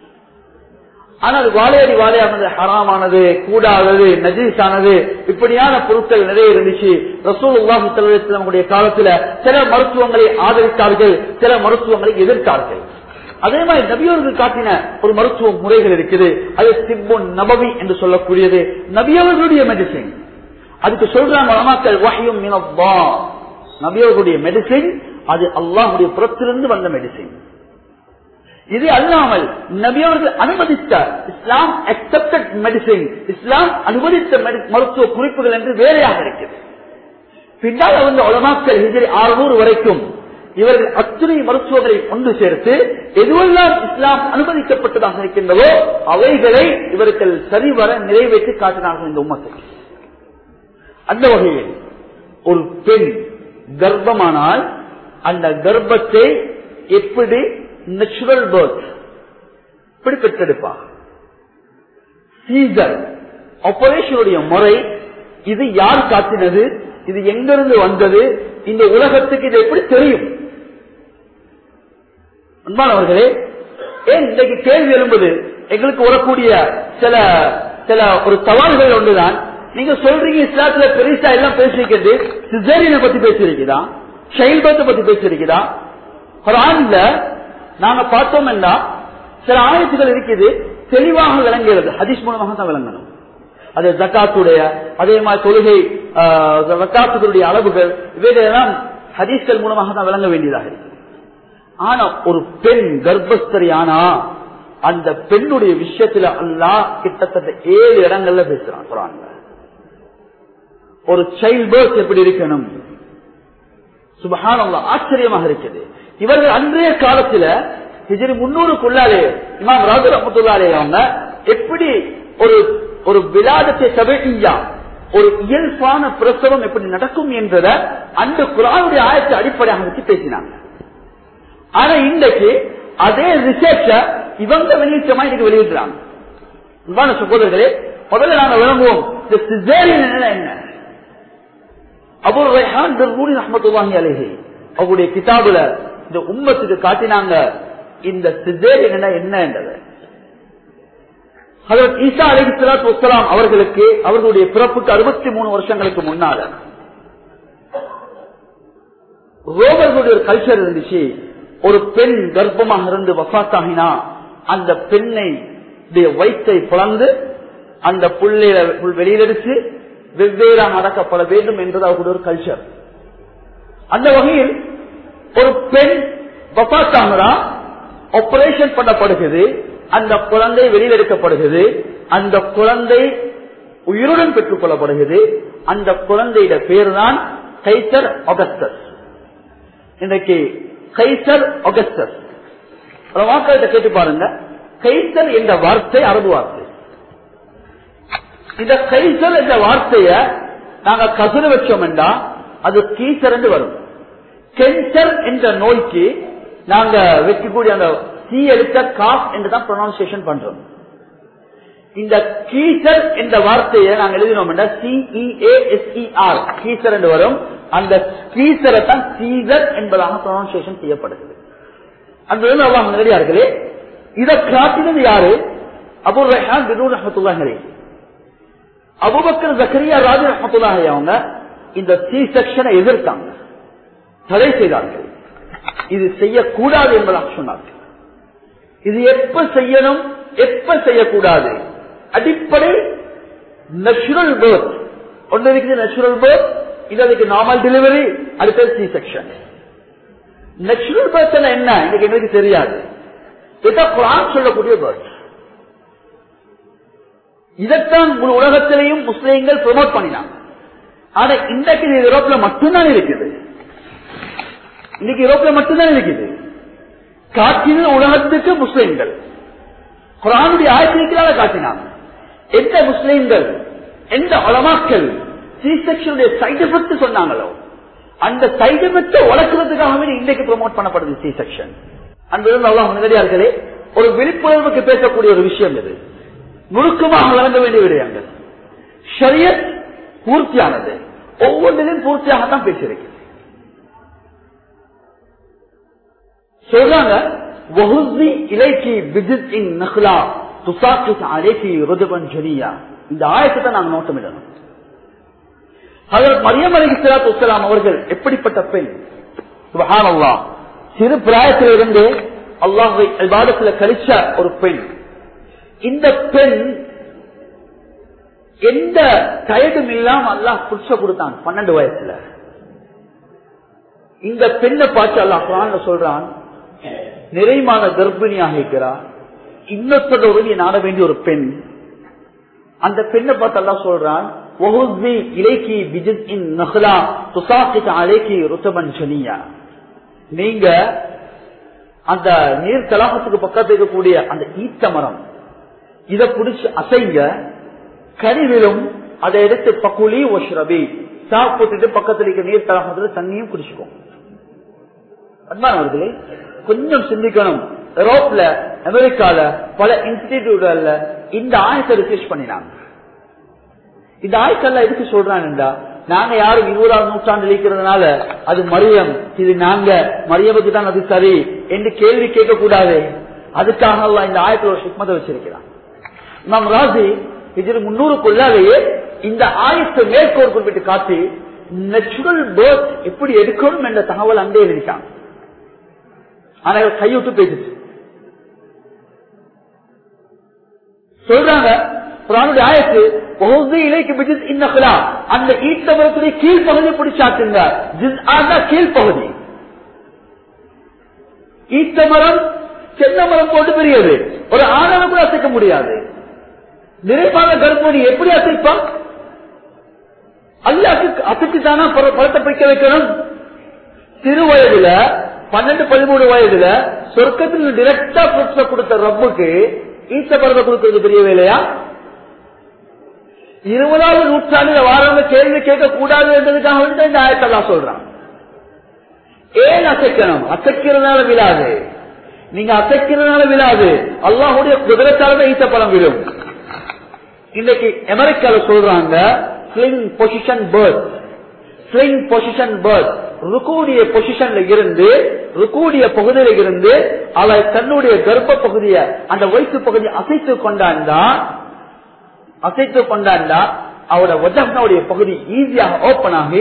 ஆனால் வாழையடி வாழையானது, ஹராமானது, கூடாதது, நஜீஸானது, இப்படியான பொருட்கள் நிறைய இருந்துச்சு. ரசூலுல்லாஹி ஸல்லல்லாஹு அலைஹி வஸல்லம் காலத்துல சில மருத்துவங்களை ஆதரித்தார்கள், சில மருத்துவங்களை எதிர்த்தார்கள். அதே மாதிரி நபியவர்கள் காட்டின ஒரு மருத்துவ முறைகள் இருக்குது, அது திப்புன் நபவி என்று சொல்லக்கூடியது, நபியவர்களுடைய மெடிசின். அதுக்கு சொல்றாங்க உலமாக்கள் வஹ்யும் மினல்லாஹ், நபியவர்களுடைய மெடிசின் அது அல்லாஹ்வுடைய புறத்திலிருந்து வந்த மெடிசின். இது அல்லாமல் நபியவர்கள் அனுமதித்த இஸ்லாம் அக்செப்டட் மெடிசின், இஸ்லாம் அனுமதித்த மருத்துவ குறிப்புகள் என்று வேறையாக இருக்கிறது. பின்னால் வந்து உலமாக்கள் ஹிஜ்ரி அறுநூறு வரைக்கும் இவர்கள் அத்தனை மருத்துவங்களை கொண்டு சேர்த்து எதுவெல்லாம் இஸ்லாம் அனுமதிக்கப்பட்டதாக இருக்கின்றதோ அவைகளை இவர்கள் சரிவர நிறைவேற்றி காட்டினார்கள் இந்த உம்மத்துக்கு. அந்த வகையில் ஒரு பெண் கர்ப்பமானால் அந்த கர்ப்பத்தை எப்படி நேச்சுரல் பர்த் இப்படி பெற்றெடுப்பா, சீசர் ஆபரேஷனுடைய முறை, இது யார் காட்டினது, இது எங்கிருந்து வந்தது, இந்த உலகத்துக்கு இது எப்படி தெரியும்? அன்பானவர்களே, ஏன் இன்றைக்கு கேள்வி எழும்புது, எங்களுக்கு வரக்கூடிய சில சில ஒரு சவால்கள் ஒன்றுதான். நீங்க சொல்றீங்க இஸ்லாத்துல பெருசா எல்லாம் பேசிருக்கிறது, சிசேரியனை பத்தி பேசிருக்குதா, சைல்ட் பர்த் பத்தி பேசிருக்குதா? குர்ஆன்ல நாங்க பார்த்தோம் என்றா சில ஆயத்துகள் இருக்குது, தெளிவாக விளங்குகிறது, ஹதீஸ் மூலமாக தான் விளங்கணும். அது ஜகாத்துடைய, அதே மாதிரி தொழுகை ஜகாத்துடைய அளவுகள், இவைகளெல்லாம் ஹதீஸ்கள் மூலமாக தான் விளங்க வேண்டியதாக இருக்கு. ஆனா ஒரு பெண் கர்ப்பஸ்தரி ஆனா அந்த பெண்ணுடைய விஷயத்துல அல்லாஹ் கிட்டத்தட்ட ஏழு இடங்கள்ல பேசுறான் குர்ஆன்ல. ஒரு சைல்ட் பர்த் எப்படி இருக்கணும், சுப்ஹானல்லாஹ், ஆச்சரியமாக இருக்குது. இவர்கள் அன்றைய காலத்துல ஹிஜ்ரி முன்னூறுக்குள்ளாலே இமாம் ராஜி ரஹ்மத்துல்லாஹி அலைஹி அவங்க எப்படி ஒரு ஒரு விலாதத்தை தபையா, ஒரு இயல்பான பிரசவம் எப்படி நடக்கும் என்றத அந்த குர்ஆனுடைய ஆயத்தை அடிப்படையாக வச்சு பேசினாங்க. ஆனா இன்றைக்கு அதே ரிசர்ச்ச இவங்க வெளியிட்டமா இன்னைக்கு வெளியிடுறாங்க. அன்பான சகோதரர்களே, முதல்ல நாங்க விளங்குவோம் இந்த சிசேரியன் என்ன. அபூ ரைஹான் பிர்ரூனி ரஹ்மத்துல்லாஹி அலைஹி அவருடைய கிதாபுல இந்த உம்மத்துக்கு காட்டினாங்க இந்த சிசேரியன் என்ன என்றது. ஹஜ்ரத் ஈசா அலைஹிஸ்ஸலாத்து வஸ்ஸலாம் அவர்களுக்கு அவர்களுடைய பிறப்புக்கு அறுபத்தி மூணு வருஷங்களுக்கு முன்னால ரோமர்களுடைய ஒரு கல்ச்சர் இருந்துச்சு. ஒரு பெண் கர்ப்பமாக இருந்து வஃபாத்தாகினா அந்த பெண்ணை வயிற்றை பிளந்து அந்த புள்ளையில வெளியிலெடுத்து வெவ்வேறாக அடக்கப்பட வேண்டும் என்பது அவர்களுடைய ஒரு கல்ச்சர். அந்த வகையில் ஒரு பெண் வஃபாத்தாகிறா, ஆபரேஷன் பண்ணப்படுகிறது, அந்த குழந்தை வெளியில் எடுக்கப்படுகிறது, அந்த குழந்தை உயிருடன் பெற்றுக் கொள்ளப்படுகிறது. அந்த குழந்தையிட பேர் தான் கைசர் ஆகஸ்டஸ். இன்றைக்கு கைசர் ஆகஸ்டஸ் வார்த்தை கேட்டு பாருங்க. கைசர் என்ற வார்த்தை அரபு வார்த்தை. இந்த கைசர் என்ற வார்த்தைய நாங்க கசுர வச்சோம் என்றா அது கீசர் என்று வரும். கேன்சர் என்ற நோய்க்கு நாங்க வைக்கக்கூடிய அந்த சி எடுத்த காஃப் என்றுதான் ப்ரொனவுன்சியேஷன் பண்றோம். இந்த கீசர் என்ற வார்த்தையை நாங்க எழுதினோம் என்றா சிஇஏஎஸ்இஆர் கீசர் என்று வரும். அந்த கீசரை தான் சீசர் என்பதாக ப்ரொனவுன்சியேஷன் செய்யப்படுகிறது. அந்த அல்லாஹ் நேரடியார்களே இதை காட்டினது யாரு? அபூ ரைஹான் பின் ரஹ்மத்துல்லாஹி அலைஹி. அபூபக்கர் ஜக்கரியா ராஜி ரஹ்மத்துல்லாஹி அவங்க இந்த சி செக்ஷனை எதிர்த்தாங்க, தடை செய்தார்கள். இது செய்யக்கூடாது என்பதாக சொன்னார்கள். இது எப்ப செய்யணும் எப்ப செய்யக்கூடாது அடிப்படை நேச்சுரல் பர்த் ஒன்று இருக்குது. நேச்சுரல் பர்த், இது நார்மல் டெலிவரி, அடுத்தது சி செக்ஷன். நேச்சுரல் பர்த் என்ன இன்னைக்கு எனக்கு தெரியாது. இதான் குர்ஆன் சொல்லக்கூடிய பர்த். இதைத்தான் முழு உலகத்திலையும் முஸ்லிம்கள் ப்ரொமோட் பண்ணினாங்க. ஆனா இன்றைக்கு யூரோப்ல மட்டும்தான் இருக்குது. இன்னைக்கு யூரோப்ல மட்டும்தான் இருக்குது. காட்டின உலகத்துக்கு முஸ்லிம்கள் குர்ஆனுடைய ஆயத்திற்காக காட்டினாங்க. எந்த முஸ்லிம்கள் எந்த உலமாக்கள் சி செக்ஷனுடைய சைடு எஃபெக்ட் சொன்னாங்களோ அந்த சைடு எஃபெக்ட் வளர்க்கிறதுக்காகவே இன்றைக்கு ப்ரொமோட் பண்ணப்படுது சி செக்ஷன். அன்புடன் அல்லாஹ் நேரடியார்களே ஒரு விழிப்புணர்வுக்கு பேசக்கூடிய ஒரு விஷயம் இது. நுணுக்கமாக வழங்க வேண்டிய விடயங்கள். ஷரியத் பூர்த்தியானது, ஒவ்வொன்றிலும் பூர்த்தியாகத்தான் பேசியிருக்கிறது. சொல்றாங்க இந்த ஆயத்தை நாங்கள் நோட்டமிடணும். மரியம் அலைஹிஸ்ஸலாத்து வஸ்ஸலாம் அவர்கள் எப்படிப்பட்ட பெண்! சுப்ஹானல்லாஹ், சிறு பிராயத்திலிருந்து அல்லாஹ்வை இபாதத்துல கழிச்ச ஒரு பெண். இந்த பெண் எந்த டயர்டும் இல்லாம அல்லாஹ் புடிச்ச கொடுத்தான் பன்னெண்டு வயசுல. இந்த பெண்ணை பார்த்து அல்லாஹ் குர்ஆன்ல சொல்றான், நிறைமான கர்ப்பிணியாக இருக்கிறார், இன்னொருத்தோட உதவி நாட வேண்டிய ஒரு பெண். அந்த பெண்ணை பார்த்து அல்லாஹ் சொல்றான், நீங்க அந்த நீர் தலாகத்துக்கு பக்கத்தில் இருக்கக்கூடிய அந்த ஈத்த மரம் இதை பிடிச்சு அசைங்க, கனிவிலும் அதை எடுத்து பக்குலி ஒஷ்ரபி சாப்பிட்டு பக்கத்தில் இருக்க நீர் தலாகத்துல தண்ணியும் குடிச்சுக்கோம். அன்பானவர்களே கொஞ்சம் சிந்திக்கணும். யூரோப்ல அமெரிக்கால பல இன்ஸ்டிடியூட்ல இந்த ஆயத்தை ரிசர்ச் பண்ணினாங்க. இந்த ஆயத்தெல்லாம் எதுக்கு சொல்றாங்கன்றா, நாங்க யாரும் இருபதாவது நூற்றாண்டு இருக்கிறதுனால அது மரியம், இது நாங்க மரியமுக்கு தான் அது சரி என்று கேள்வி கேட்க கூடாது. அதுக்காக இந்த ஆயத்தில் ஒரு ஹிக்மத்தை வச்சிருக்கிறான். இமாம் ராசி இது முன்னூறுக்குள்ளாலேயே இந்த ஆயத்தை மேற்கோள் குறிப்பிட்டு காட்டி நேச்சுரல் பர்த் எப்படி எடுக்கணும் என்ற தகவல் அங்கே எழுதிட்டாங்க. ஆனா கைவிட்டு பேசிச்சு சொல்றாங்க. ஆயத்து அந்த ஈட்டமரத்துடைய கீழ்பகுதி பிடிச்சாக்குங்க. கீழ்பகுதி ஈட்டமரம் சென்ன மரம் போட்டு பெரியது, ஒரு ஆணவம் கூட அசைக்க முடியாது. நிறைவான கர்ப்பிணி எப்படி அசைப்பான்? அல்லாஹ்க்கு அசைச்சுதானா பழத்தை பிடிக்க வைக்கணும். சிறு வயதுல பன்னெண்டு பதிமூணு வயதுல சொர்க்கத்தில் டிரெக்டா கொடுத்த ரப்புக்கு ஈட்ட பரத கொடுக்கிறது பெரிய வேலையா? இருபதாவது நூற்றாண்டுல வாரவங்க கேள்வி கேட்க கூடாது என்பதற்காக வந்து இந்த ஆயத்தெல்லாம் சொல்றான். ஏன் அசைக்கணும்? அசைக்கிறதுனால விழாது, நீங்க அசைக்கிறதுனால விழாது, அல்லாஹ்வுடைய குதிரத்தால ஈட்ட பழம் விழும். இன்னைக்கு அமெரிக்கால சொல்றாங்க sling position birth. Sling position birth, ருக்கூடிய பொசிஷன்ல இருந்து ருக்கூடிய பகுதியில இருந்து அவள் தன்னுடைய கர்ப்ப பகுதியை அந்த வயிற்று பகுதியை அசைத்து கொண்டாண்டா அசைத்து கொண்டாண்டா அவட வஜஹ்னுடைய பகுதி ஈஸியாக ஓபன் ஆகி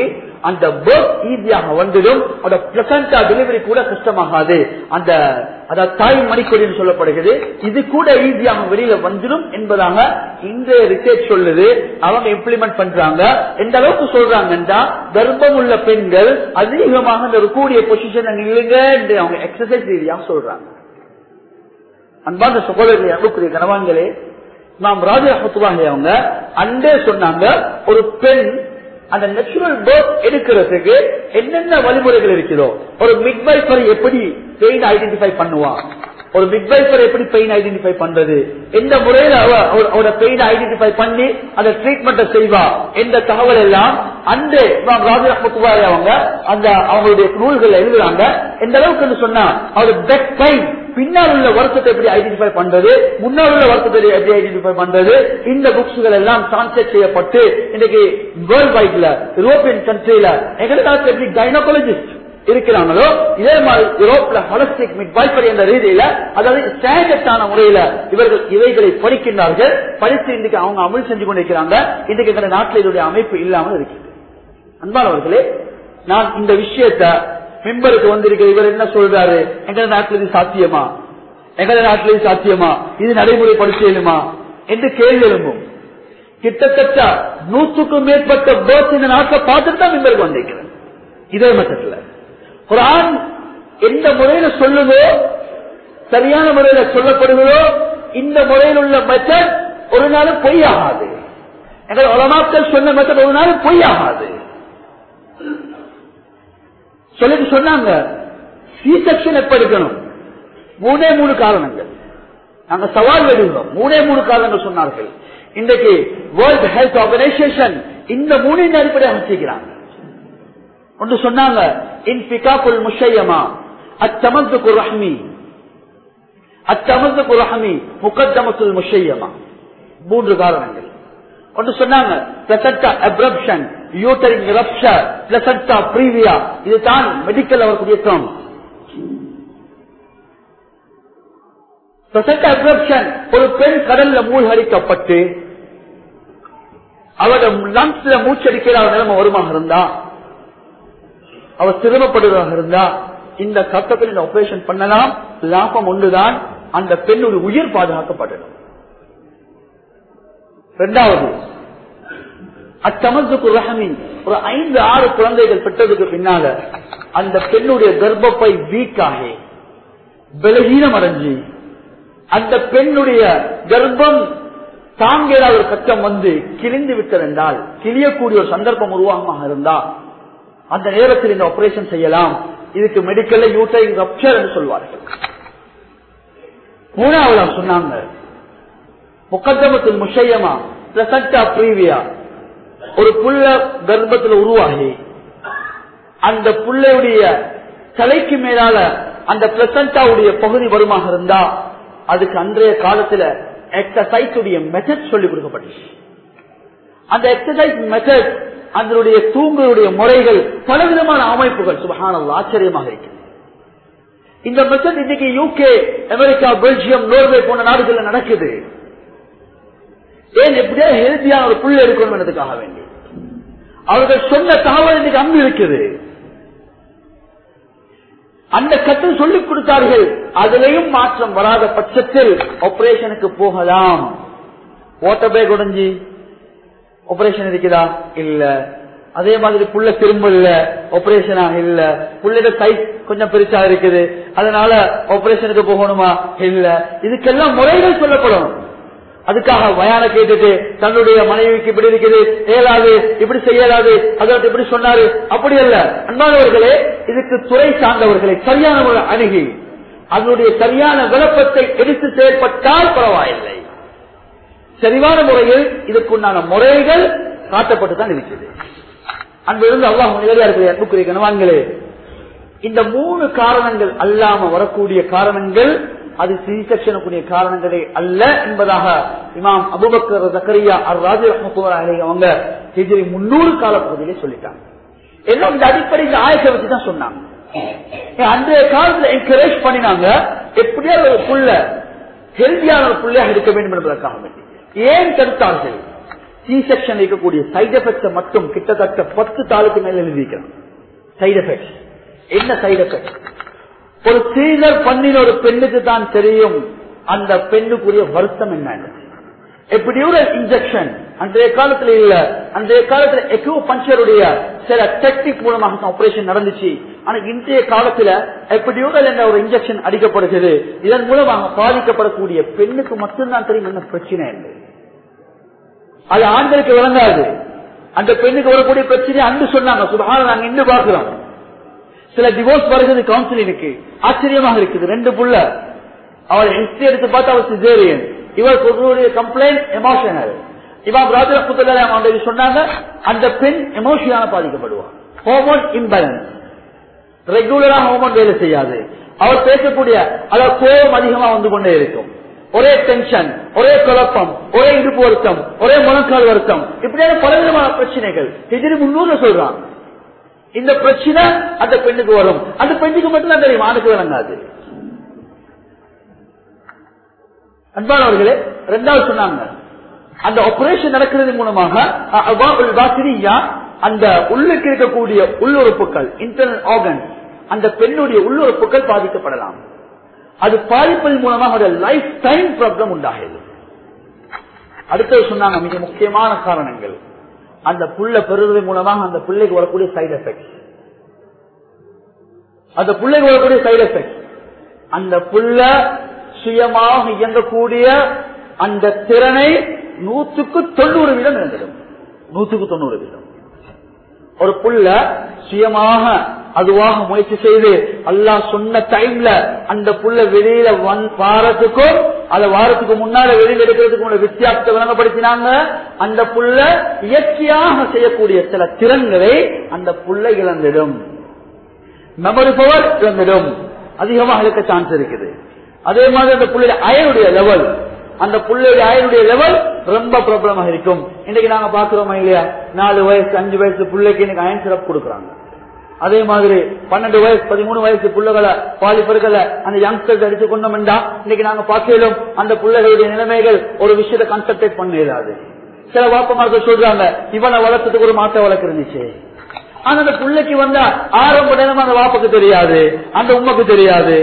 அந்த பர்த் ஈஸியாக வந்துடும். அந்த பிளசண்டா டெலிவரி கூட கஷ்டமாகாது. அந்த அதாவது தாய் மணிக்கொடின்னு சொல்லப்படுகிறது, இது கூட ஈஸியாக வெளியில வந்துடும் என்பதாக இன்றைய ரிசர்ச் சொல்லுது. அவங்க இம்ப்ளிமெண்ட் பண்றாங்க. எந்த அளவுக்கு சொல்றாங்கன்னா, கர்ப்பம் உள்ள பெண்கள் அதிகமாக இந்த கூடிய பொசிஷன் நில்லுங்க என்று அவங்க எக்ஸசைஸ் ரீதியாக சொல்றாங்க. அன்பான சகோதரர்களே, அன்புக்குரிய கணவான்களே, நாம் ராஜா ரஹ்மத்துல்லாஹி அவங்க அண்டே சொன்னாங்க, ஒரு பெண் அந்த நேச்சுரல் பர்த் எடுக்கிறதுக்கு என்னென்ன வழிமுறைகள் இருக்கிறதோ, ஒரு மிட்வைஃபர் எப்படி பெயின் ஐடென்டிஃபை பண்ணுவா, ஒரு மிட்வைஃபர் எப்படி பெயின் ஐடென்டிஃபை பண்றது, எந்த முறையில் அவரோட பெயின் ஐடென்டிஃபை பண்ணி அந்த ட்ரீட்மெண்ட் செய்வா என்ற தகவல் எல்லாம் அந்த நாம் ராஜா ரஹ்மத்துல்லாஹி அவங்க அந்த அவங்களுடைய நூல்கள் எழுதுறாங்க. எந்த அளவுக்கு சொன்னா, அவர் பெக் பெயின் பின்னால் உள்ள வருத்தத்தை எப்படி ஐடென்டிஃபை பண்றது, முன்னால் உள்ள வருத்தத்தை எப்படி ஐடென்டிஃபை பண்றது, இந்த புக்ஸ்கள் எல்லாம் டிரான்ஸ்லேட் செய்யப்பட்டு இன்னைக்கு வேர்ல்ட் வைட்ல யூரோப்பியன் கண்ட்ரியில எங்களுக்கு எப்படி கைனகாலஜிஸ்ட் இருக்கிறாங்களோ, இதே மாதிரி யூரோப்ல ஹோலிஸ்டிக் மிட்வைஃபரி என்ற ரீதியில, அதாவது ஸ்டாண்டர்டான முறையில இவர்கள் இவைகளை படிக்கின்றார்கள். படித்து இன்றைக்கு அவங்க அமல் செஞ்சு கொண்டிருக்கிறாங்க. இன்றைக்கு எங்க நாட்டில் இதனுடைய அமைப்பு இல்லாமல் இருக்கிறது. அன்பானவர்களே, நான் இந்த விஷயத்தை மெம்பருக்கு வந்திருக்கிற இவர் என்ன சொல்றாரு, எங்க நாட்டில் இது சாத்தியமா, எங்க நாட்டில் இது சாத்தியமா, இது நடைமுறைப்படுத்தலுமா என்று கேள்வி எழும்பும். கிட்டத்தட்ட நூற்றுக்கும் மேற்பட்ட பேர்த் இந்த நாட்டில் பார்த்துட்டு தான் மெம்பருக்கு வந்திருக்கிறேன். இதே மட்டத்தில் குர்ஆன் எந்த முறையில சொல்லுதோ, சரியான முறையில சொல்லப்படுகிறதோ, இந்த முறையில் உள்ள மெத்தட் ஒரு நாளும் பொய்யாகாது. எங்கள் உலமாக்கள் சொன்ன மெத்தட் ஒரு நாளும் பொய்யாகாது. சொல்லிட்டு சொன்னாங்க, சி செக்ஷன் எப்ப எடுக்கணும், மூணே மூணு காரணங்கள் நாங்க சவால் எழுதுகிறோம். மூணே மூணு காரணங்கள் சொன்னார்கள். இன்றைக்கு வேர்ல்ட் ஹெல்த் ஆர்கனைசேஷன் இந்த மூணின் அடிப்படையாக வச்சிருக்கிறாங்க. ஒன்று சொன்னாங்க, இன்ஃபிகாக்குல் முஷையமா, அத்தமஸ்துகுர் ரஹ்மி, அத்தமஸ்துகுர் ரஹ்மி முகத்தமத்துல் முஷையமா. மூன்று காரணங்கள். ஒன்று சொன்னாங்க பிளசண்டா அப்ரப்ஷன், யூட்டரின் ரப்ஷர், பிளசண்டா பிரீவியா. இதுதான் மெடிக்கல் அவர்களுடைய டேர்ம். பிளசண்டா அப்ரப்ஷன், ஒரு பெண் கடல்ல மூழ்கடிக்கப்பட்டு அவரோட லங்ஸ்ல மூச்சடிக்கிற நிலைமை வருமாக இருந்தா, அவர் சிரமப்படுவதாக இருந்தா, இந்த கட்டத்தில் இந்த ஆபரேஷன் பண்ணலாம். லாபம் ஒன்றுதான், அந்த பெண்ணுடைய உயிர் பாதுகாக்கப்படணும். இரண்டாவது, அத்தமஸ்துகு ரஹ்மி, ஒரு ஐந்து ஆறு குழந்தைகள் பெற்றதுக்கு பின்னால அந்த பெண்ணுடைய கர்ப்பப்பை வீக்காகி பலகீனம் அடைஞ்சு அந்த பெண்ணுடைய கர்ப்பம் தாங்கிற ஒரு கட்டம் வந்து கிழிந்து விட்டதென்றால், கிழியக்கூடிய ஒரு சந்தர்ப்பம் உருவாகமாக இருந்தா அந்த நேரத்தில் இந்த ஆபரேஷன் செய்யலாம். இதுக்கு மெடிக்கல்ல யூட்டரின் ரப்சர் என்று சொல்வார்கள். மூணாவது சொன்னாங்க முகத்தமத்துல் முஷையமா, பிளசண்டா பிரீவியா. ஒரு புள்ள கர்ப்பத்தில் உருவாகி அந்த புள்ளையுடைய தலைக்கு மேலால அந்த பிளசண்டாவுடைய பகுதி வருமாக இருந்தா, அதுக்கு அன்றைய காலத்துல எக்ஸசைஸ் உடைய மெத்தட் சொல்லிக் கொடுக்கப்பட்டுச்சு. அந்த எக்ஸசைஸ் மெத்தட், அதனுடைய தூங்குடைய முறைகள், பலவிதமான அமைப்புகள் சுப்ஹானல்லாஹ் ஆச்சரியமாக இருக்கிறது. இந்த மெத்தட் இன்னைக்கு யூகே, அமெரிக்கா, பெல்ஜியம், நோர்வே போன்ற நாடுகள் நடக்குது. ஏன் எப்படியா ஹெல்த்தியான ஒரு புள்ள இருக்கணும் என்பதற்காக வேண்டி அவர்கள் சொன்ன தகவல் இன்னைக்கு அங்கு இருக்குது. அந்த கட்டத்தில் சொல்லிக் கொடுத்தார்கள். அதிலையும் மாற்றம் வராத பட்சத்தில் ஆபரேஷனுக்கு போகலாம். வாட்டர் பேக் உடைஞ்சி ஆபரேஷன் இருக்குதா? இல்ல. அதே மாதிரி புள்ள திரும்ப இல்ல, ஆபரேஷனா இல்ல. புள்ளைட சைஸ் கொஞ்சம் பெருசா இருக்குது, அதனால ஆபரேஷனுக்கு போகணுமா? இல்ல. இதுக்கெல்லாம் முறைகள் சொல்லப்படும். அதுக்காக வயான கேட்டுட்டு தன்னுடைய மனைவிக்கு இப்படி இருக்குது, ஏலாது, இப்படி செய்யலாது, அதற்கு இப்படி சொன்னாரு, அப்படி அல்ல. அன்பானவர்களே, இதுக்கு துறை சார்ந்தவர்களை சரியான முறை அணுகி அதனுடைய சரியான விளப்பத்தை எடுத்து செயல்பட்டால் பரவாயில்லை. சரிவான முறையில் இதுக்குண்டான முறைகள் காட்டப்பட்டுதான் இருக்கிறது. அன்பிலிருந்து அல்லாஹ் நிலையாளர்களே, அன்புக்குரிய கனவான்களே, இந்த மூணு காரணங்கள் அல்லாம வரக்கூடிய காரணங்கள் அது சி செக்ஷனுக்குரிய காரணங்களே அல்ல என்பதாக இமாம் அபூபக்கர் ஜக்கரியா அர்-ராஸி ரஹ்மத்துல்லாஹி அலைஹி அவங்க ஹிஜ்ரி முன்னூறு கால பகுதியிலே சொல்லிட்டாங்க. எல்லாம் இந்த அடிப்படையில் ஆயத்தை வச்சு தான் சொன்னாங்க. அன்றைய காலத்துல என்கரேஜ் பண்ணினாங்க, எப்படியா ஒரு புள்ள ஹெல்தியான ஒரு புள்ளையாக இருக்க வேண்டும் என்பதற்காக வேண்டி. ஏன் தடுத்தார்கள்? சி செக்ஷன் இருக்கக்கூடிய சைடு எஃபெக்ட் மட்டும் கிட்டத்தட்ட பத்து தாளுக்கு மேல எழுதியிருக்கிறான். சைடு எஃபெக்ட் என்ன சைடு எஃபெக்ட்? ஒரு சீசர் பண்ணின ஒரு பெண்ணுக்கு தான் தெரியும் அந்த பெண்ணுக்குரிய வருத்தம் என்ன. எபிடியூரல் இன்ஜெக்ஷன் அன்றைய காலத்துல இல்ல, அன்றைய காலத்துல எக்யூ பஞ்சருடைய சில டெக்னிக் மூலமாக ஆபரேஷன் நடந்துச்சு. ஆனா இன்றைய காலத்துல எபிடியூரல் என்ற ஒரு இன்ஜெக்ஷன் அடிக்கப்படுகிறது. இதன் மூலமாக பாதிக்கப்படக்கூடிய பெண்ணுக்கு மட்டும்தான் தெரியும் என்ன பிரச்சனை இல்லை. அது ஆண்களுக்கு விளங்காது. அந்த பெண்ணுக்கு வரக்கூடிய பிரச்சனை அன்று சொன்னாங்க. சுபஹானல்லாஹ், நாங்க இன்னும் பார்க்கிறோம். சில டிவோர்ஸ் வருகிறது கவுன்சிலிங்க்கு. ஆச்சரியமாக இருக்குது. ரெண்டு புள்ள அவள் ஹிஸ்டரி எடுத்து பார்த்தா அவர் சிசேரியன். இவர் கொடுக்கக்கூடிய கம்ப்ளைண்ட் எமோஷனல். இமாம் ராஜி ரஹ்மத்துல்லாஹி அலைஹி சொன்னாங்க அந்த பெண் எமோஷனலா பாதிக்கப்படுவார். ஹார்மோன் இம்பேலன்ஸ், ரெகுலரா ஹார்மோன் வேலை செய்யாது. அவர் பேசக்கூடிய அதாவது கோபம் அதிகமா வந்து கொண்டே இருக்கும். ஒரே டென்ஷன், ஒரே குழப்பம், ஒரே இடுப்பு வருத்தம், ஒரே முழங்கால் வருத்தம், இப்படியான பலவிதமான பிரச்சனைகள். எதிரி முன்னூறு சொல்றாங்க. இந்த பிரச்சனை அந்த பெண்ணுக்கு வரும். அந்த பெண்ணுக்கு மட்டும்தான் தெரியும், ஆணுக்கு விளங்காது. அன்பானவர்களே, இரண்டாவது சொன்னாங்க அந்த ஆபரேஷன் நடக்கிறது மூலமாக அந்த உள்ளுக்கு இருக்கக்கூடிய உள்ளுறுப்புகள், இன்டர்னல் ஆர்கன், அந்த பெண்ணுடைய உள்ளுறுப்புகள் பாதிக்கப்படலாம். அது பாதிப்பதன் மூலமாக லைஃப் டைம் ப்ராப்ளம் உண்டாகிறது. அடுத்தது சொன்னாங்க மிக முக்கியமான காரணங்கள் அந்த புள்ள பெறுவதன் மூலமாக அந்த பிள்ளைக்கு வரக்கூடிய சைடு எஃபெக்ட். அந்த பிள்ளைக்கு வரக்கூடிய சைடு எஃபெக்ட், அந்த புள்ள சுயமாக இயங்கக்கூடிய அந்த திறனை நூற்றுக்கு தொண்ணூறு வீதம் இழந்துடும். நூற்றுக்கு தொண்ணூறு வீதம் ஒரு புள்ள சுயமாக அதுவாக முயற்சி செய்து அல்லாஹ் சொன்ன டைம்ல அந்த புள்ள வெளியில வாரத்துக்கும் அதை வாரத்துக்கு முன்னால வெளியில எடுக்கிறதுக்கு வித்தியாசத்தை விளங்கப்படுத்தினாங்க. அந்த புள்ள இயற்கையாக செய்யக்கூடிய சில திறன்களை அந்த புள்ள இழந்திடும். மெமரி பவர் இழந்திடும், அதிகமாக இருக்க சான்ஸ் இருக்குது. அதே மாதிரி அந்த புள்ளைய அயனுடைய லெவல், அந்த புள்ளைய அயனுடைய லெவல் ரொம்ப ப்ராப்ளமாக இருக்கும். இன்னைக்கு நாங்க பாக்குறோமா இல்லையா, நாலு வயசு அஞ்சு வயசு பிள்ளைக்கு இன்னைக்கு அயன் சிறப்பு கொடுக்குறாங்க. அதே மாதிரி பன்னெண்டு வயசு பதிமூணு வயசு பிள்ளைகளை பாலிபர்களை அந்த யங்ஸ்டர்ஸ் அடிச்சு கொண்டோம்டா இன்னைக்கு நாங்க பார்க்கலும் அந்த பிள்ளைகளுடைய நிலைமைகள் ஒரு விஷயத்தை கன்சல்டேட் பண்ண இயலாது. சில வாப்பமார்கள் சொல்றாங்க இவனை வளர்த்ததுக்கு ஒரு மாட்டை வளர்க்க இருந்துச்சு. ஆனா அந்த பிள்ளைக்கு வந்தா ஆரம்ப நேரம் அந்த வாப்புக்கு தெரியாது, அந்த உண்மைக்கு தெரியாது.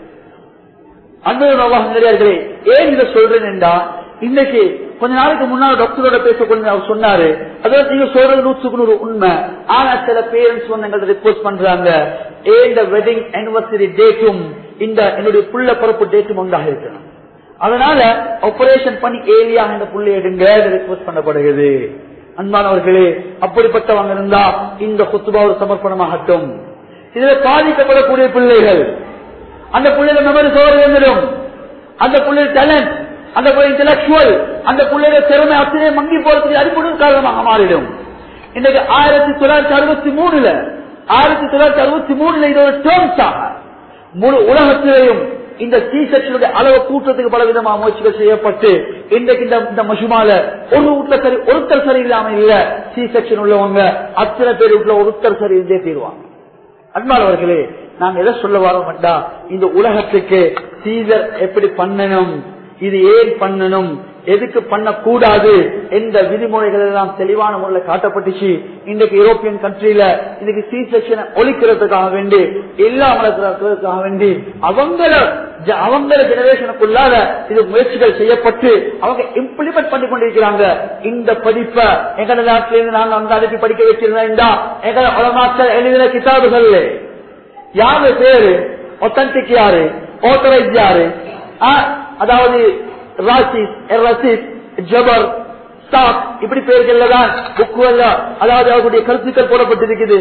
அன்பர்களே, ஏன் இதை சொல்றேன் என்றா, இன்னைக்கு கொஞ்ச நாளைக்கு முன்னாள் டாக்டரோட பேச கொஞ்சம் அவர் சொன்னாரு, அதாவது நீங்க சொல்றது நூற்றுக்கு நூறு உண்மை. ஆனா சில பேரண்ட்ஸ் வந்து எங்களுக்கு ரிப்போர்ட் பண்றாங்க, இந்த வெட்டிங் ஆனிவர்சரி டேட்டும் இந்த என்னுடைய புள்ள பிறப்பு டேட்டும் ஒன்றாக இருக்கணும், அதனால ஆபரேஷன் பண்ணி ஏரியா இந்த புள்ளை எடுங்க ரிக்வெஸ்ட் பண்ணப்படுகிறது. அன்பானவர்களே, அப்படிப்பட்டவங்க இருந்தா இந்த குத்துபா ஒரு சமர்ப்பணமாகட்டும். இதுல பாதிக்கப்படக்கூடிய பிள்ளைகள், அந்த பிள்ளைகள் மெமரி சோறு வந்துடும், அந்த பிள்ளைகள் டேலண்ட், அந்த பிள்ளை இன்டெலக்சுவல், அந்த பிள்ளைகள் திறமை அத்தனை மங்கி போறதுக்கு அடிப்படை காரணமாக மாறிடும். இன்னைக்கு ஆயிரத்தி தொள்ளாயிரத்தி அறுபத்தி மூணுல ஆயிரத்தி தொள்ளாயிரத்தி அறுபத்தி மூணுல இது ஒரு டேர்ம்ஸாக முழு உலகத்திலேயும் இந்த சி செக்ஷனுடைய அளவு கூட்டத்துக்கு பல விதமான முயற்சிகள் செய்யப்பட்டு இன்றைக்கு இந்த மசுமால ஒரு வீட்டுல சரி ஒருத்தர் சரி இல்லாம இல்ல, சி செக்ஷன் உள்ளவங்க அத்தனை பேர் வீட்டுல ஒருத்தர் சரி இருந்தே தீருவாங்க. அன்பானவர்களே, நாங்க எதை சொல்ல வரோம்டா, இந்த உலகத்துக்கு சீசர் எப்படி பண்ணணும், இது ஏன் பண்ணணும், எதுக்கு பண்ணக்கூடாது என்ற விதிமுறைகள் எல்லாம் தெளிவான முறையில் காட்டப்பட்டுச்சு. இன்றைக்கு யூரோப்பியன் கண்ட்ரியில இன்னைக்கு சி செக்ஷனை ஒழிக்கிறதுக்காக வேண்டி இல்லாமலுக்காக வேண்டி அவங்கள அவங்கள ஜெனரேஷனுக்குள்ளால இது முயற்சிகள் செய்யப்பட்டு அவங்க இம்ப்ளிமெண்ட் பண்ணி கொண்டிருக்கிறாங்க. இந்த படிப்பை எங்களை நாட்டிலிருந்து நாங்க அங்க அனுப்பி படிக்க வச்சிருந்தா எங்களை உலமாக்கள் எழுதின கிதாபுகள் யாரு பேரு, ஒத்தன்டிக் யாரு, ஆத்தரைஸ் யாரு, அதாவது ராசிஸ், ரசித், ஜபர், சாக், இப்படி பேர்கள் தான் புக்கு அதாவது அவருடைய கருத்துக்கள் போடப்பட்டிருக்குது.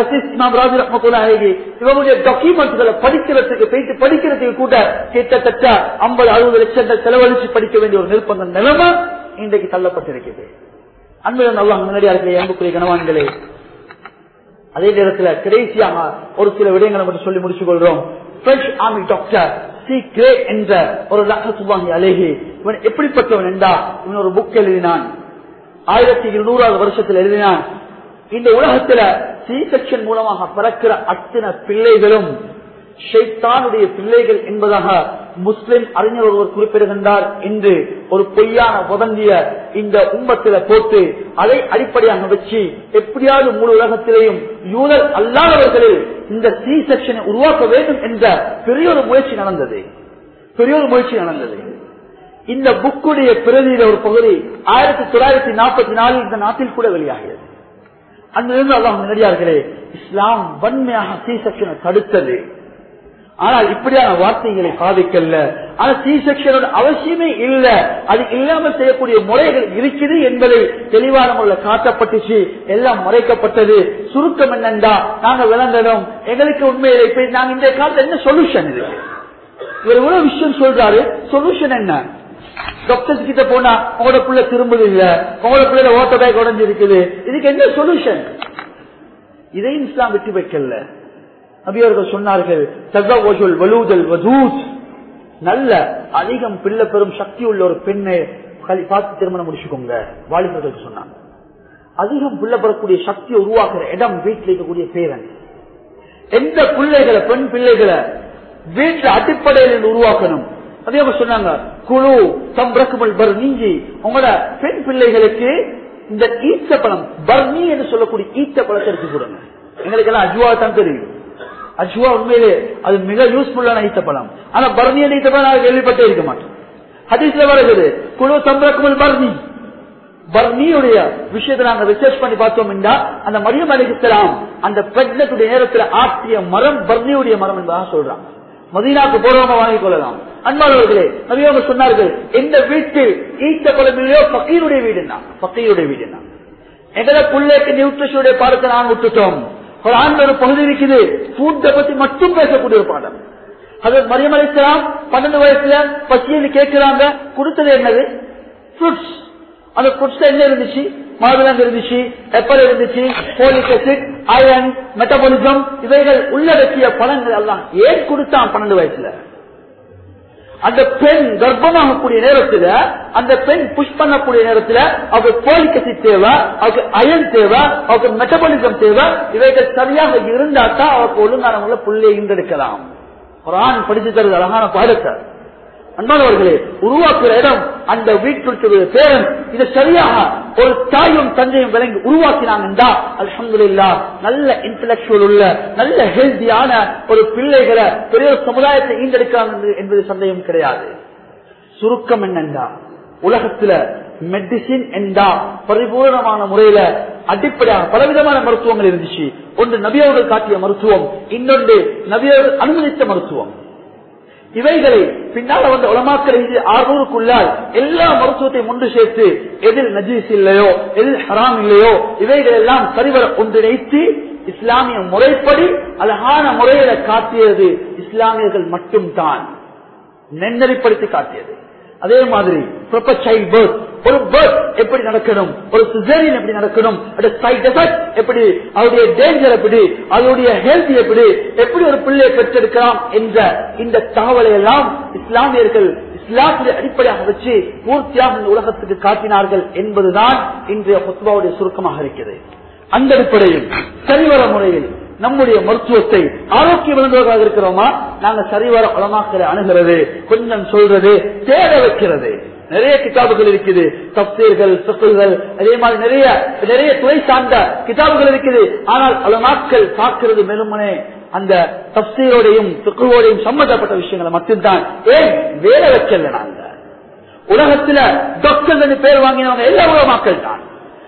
இவங்களுடைய டாக்குமெண்ட்களை படிக்கிறதுக்கு போயிட்டு படிக்கிறதுக்கு கூட கிட்டத்தட்ட ஐம்பது அறுபது லட்சங்கள் செலவழிச்சு படிக்க வேண்டிய ஒரு நிர்பந்த நிலைமை இன்றைக்கு தள்ளப்பட்டிருக்கிறது. அன்புடன் அல்லாஹ் முன்னாடியார்களே, அன்புக்குரிய கணவான்களே, அதே நேரத்தில் கடைசியாக ஒரு சில விடயங்களை மட்டும் சொல்லி முடிச்சுக் கொள்றோம். French army doctor C Grey என்ற ஒரு லஹத்துல்லாஹி அலைஹி, இவன் எப்படிப்பட்டவன் என்றா, இவன் ஒரு புக் எழுதினான், ஆயிரத்தி இருநூறாவது வருஷத்தில் எழுதினான். இந்த உலகத்துல சி செக்ஷன் மூலமாக பிறக்கிற அத்தனை பிள்ளைகளும் ஷைத்தானுடைய பிள்ளைகள் என்பதாக முஸ்லிம் அறிஞர் ஒருவர் குறிப்பிடுகின்றார் என்று ஒரு பொய்யான வதந்திய இந்த உம்மத்தில போட்டு அதை அடிப்படையாக வச்சு எப்படியாவது முழு உலகத்திலேயும் யூதர் அல்லாதவர்களில் இந்த சி செக்ஷனை உருவாக்க வேண்டும் என்ற பெரிய ஒரு முயற்சி நடந்தது பெரிய ஒரு முயற்சி நடந்தது இந்த புக்குடைய பிரதியில ஒரு பகுதி ஆயிரத்தி தொள்ளாயிரத்தி நாற்பத்தி நாலில் இந்த நாட்டில் கூட வெளியாகிறது. அங்கிருந்து அல்லாஹ் நேரடியார்களே இஸ்லாம் வன்மையாக சி செக்ஷனை தடுத்தது. ஆனால் இப்படியான வார்த்தைகளை பாதிக்கல. ஆனா சி செக்ஷனோட அவசியமே இல்ல, அது இல்லாமல் செய்யக்கூடிய முறைகள் இருக்குது என்பதை தெளிவான முறையில் காட்டப்பட்டுச்சு. எல்லாம் மறைக்கப்பட்டது. சுருக்கம் என்னண்டா நாங்க விளங்கணும் எங்களுக்கு உண்மையிலே இப்ப நாங்க இந்த காலத்துல என்ன சொல்யூஷன் இது இவர் இவ்வளவு விஷயம் சொல்றாரு. சொல்யூஷன் என்ன? டாக்டர்ஸ் கிட்ட போனா உங்களோட பிள்ளை திரும்புது இல்ல, உங்களோட பிள்ளைல ஓட்ட பேக் உடஞ்சு இருக்குது, இதுக்கு என்ன சொல்யூஷன்? இதையும் இஸ்லாம் விட்டு வைக்கல. நபியவர்கள் சொன்னார்கள் நல்ல அதிகம் பிள்ளை பெறும் சக்தி உள்ள ஒரு பெண்ணை பார்த்து திருமணம் முடிச்சுக்கோங்க. வாலிபர்களுக்கு சொன்னாங்க அதிகம் பிள்ளை பெறக்கூடிய சக்தியை உருவாக்குற இடம் வீட்டில் இருக்கக்கூடிய பேரன். எந்த பிள்ளைகளை பெண் பிள்ளைகளை வீட்டில் அடிப்படையில் உருவாக்கணும். அதே சொன்னாங்க குழு சம்பிரக்குமல் பர்னீஞ்சி உங்களோட பெண் பிள்ளைகளுக்கு இந்த ஈச்ச பழம் பர்னி என்று சொல்லக்கூடிய ஈச்ச பழத்தை எடுத்து கொடுங்க. எங்களுக்கு எல்லாம் அஜுவா தான் தெரியும். அஜுவா உண்மையிலே அது மிக யூஸ்ஃபுல்லான ஈச்ச பழம். ஆனா பர்னி ஈச்ச பழம் நான் கேள்விப்பட்டே இருக்க மாட்டோம். ஹதீஸ்ல வருகிறது குழு சம்பிரக்குமல் பர்னி. பர்னியுடைய விஷயத்தை நாங்க ரிசர்ச் பண்ணி பார்த்தோம் என்றா அந்த மரியம் அலைஹிஸ்ஸலாம் அந்த பிரெக்னன்ட் நேரத்தில் ஆற்றிய மரம் பர்னியுடைய மரம் என்பதாக சொல்றாங்க. மதீனாக்கு போறவங்க வாங்கிக் கொள்ளலாம். அன்பாளர்களே நபியவங்க சொன்னார்கள் எந்த வீட்டில் ஈச்ச பழமில்லையோ பக்கீருடைய வீடு தான். பக்கீருடைய வீடு தான். எங்களை பிள்ளைக்கு நியூட்ரிஷனுடைய பாடத்தை நான் விட்டுட்டோம். ஒரு ஆண்டு ஒரு பகுதி இருக்குது ஃபுட்டை பத்தி மட்டும் பேசக்கூடிய ஒரு பாடம். அது மரியம் அலைஹிஸ்ஸலாம் பன்னெண்டு வயசுல பசின்னு கேட்கிறாங்க. கொடுத்தது என்னது? ஃப்ரூட்ஸ். அந்த ஃப்ரூட்ஸ் என்ன இருந்துச்சு? மாதுளம் இருந்துச்சு, எப்பல் இருந்துச்சு, போலிக் ஆசிட், அயன், மெட்டபாலிசம் இவைகள் உள்ளடக்கிய பழங்கள் எல்லாம் ஏன் கொடுத்தான் பன்னெண்டு வயசுல? அந்த பெண் கர்ப்பமாகக்கூடிய நேரத்தில் அந்த பெண் புஷ் பண்ணக்கூடிய நேரத்தில் அவருக்கு போலிக் ஆசிட் தேவை, அவருக்கு அயன் தேவை, அவருக்கு மெட்டபாலிசம் தேவை. இவைகள் சரியாக இருந்தால்தான் அவருக்கு ஒழுங்கான உள்ள புள்ளையை ஈண்டெடுக்கலாம். குர்ஆன் படித்து தருவது அழகான பாடத்தை. அன்பானவர்களே உருவாக்குற இடம் அந்த வீட்டுடைய பேரன். இதை சரியாக ஒரு தாயும் தந்தையும் விளங்கி உருவாக்கினாங்க. அல்ஹம்துலில்லாஹ் நல்ல இன்டலெக்சுவல் உள்ள நல்ல ஹெல்தியான ஒரு பிள்ளைகளை பெரிய சமுதாயத்தை ஈண்டெடுக்கிறாங்க என்பது சந்தேகம் கிடையாது. சுருக்கம் என்னண்டா உலகத்துல மெடிசின் என்றா பரிபூர்ணமான முறையில அடிப்படையாக பலவிதமான மருத்துவங்கள் இருந்துச்சு. ஒன்று நபியவர்கள் காட்டிய மருத்துவம், இன்னொன்று நபியவர்கள் அனுமதித்த மருத்துவம். இவைகளை பின்னால வந்த உலமாக்கள் ஆறுநூறுக்குள்ளால் எல்லா மருத்துவத்தையும் ஒன்று சேர்த்து எதில் நஜீஸ் இல்லையோ எதில் ஹராம் இல்லையோ இவைகள் எல்லாம் சரிவர ஒன்றிணைத்து இஸ்லாமிய முறைப்படி அழகான முறையில காட்டியது இஸ்லாமியர்கள் மட்டும்தான். நெண்ணறிப்படுத்தி காட்டியது. அதே மாதிரி ப்ராப்பர் சைல்ட் பர்த், ஒரு பர்த் எப்படி நடக்கணும், ஒரு சிசேரியன் எப்படி நடக்கணும், சைட் எஃபெக்ட் எப்படி, அவருடைய டேஞ்சர் எப்படி, அவருடைய ஹெல்த் எப்படி, எப்படி ஒரு பிள்ளையை பெற்றெடுக்கலாம் என்ற இந்த தகவலை எல்லாம் இஸ்லாமியர்கள் இஸ்லாமிய அடிப்படையாக வச்சு பூர்த்தியாக இந்த உலகத்துக்கு காட்டினார்கள் என்பதுதான் இன்றைய ஹுத்பாவுடைய சுருக்கமாக இருக்கிறது. அந்த அடிப்படையில் சரிவர முறையில் நம்முடைய மருத்துவத்தை ஆரோக்கிய விளங்குவதாக இருக்கிறோமா? நாங்க சரிவர உலமாக்களை அணுகிறது, கொஞ்சம் சொல்றது, தேட வைக்கிறது. நிறைய கிதாபுகள் இருக்குது, தப்சீர்கள், ஃபிக்ஹ்கள், அதே மாதிரி நிறைய நிறைய துறை சார்ந்த கிதாபுகள் இருக்குது. ஆனால் உலமாக்கள் பார்க்கிறது மெலுமனே அந்த தப்சீரோடையும் ஃபிக்ஹோடையும் சம்பந்தப்பட்ட விஷயங்களை மட்டும்தான். ஏன் வேலை வைக்கல? நாங்க உலகத்துல டாக்டர் பேர் வாங்கினவங்க எல்லா உலமாக்கள் தான்.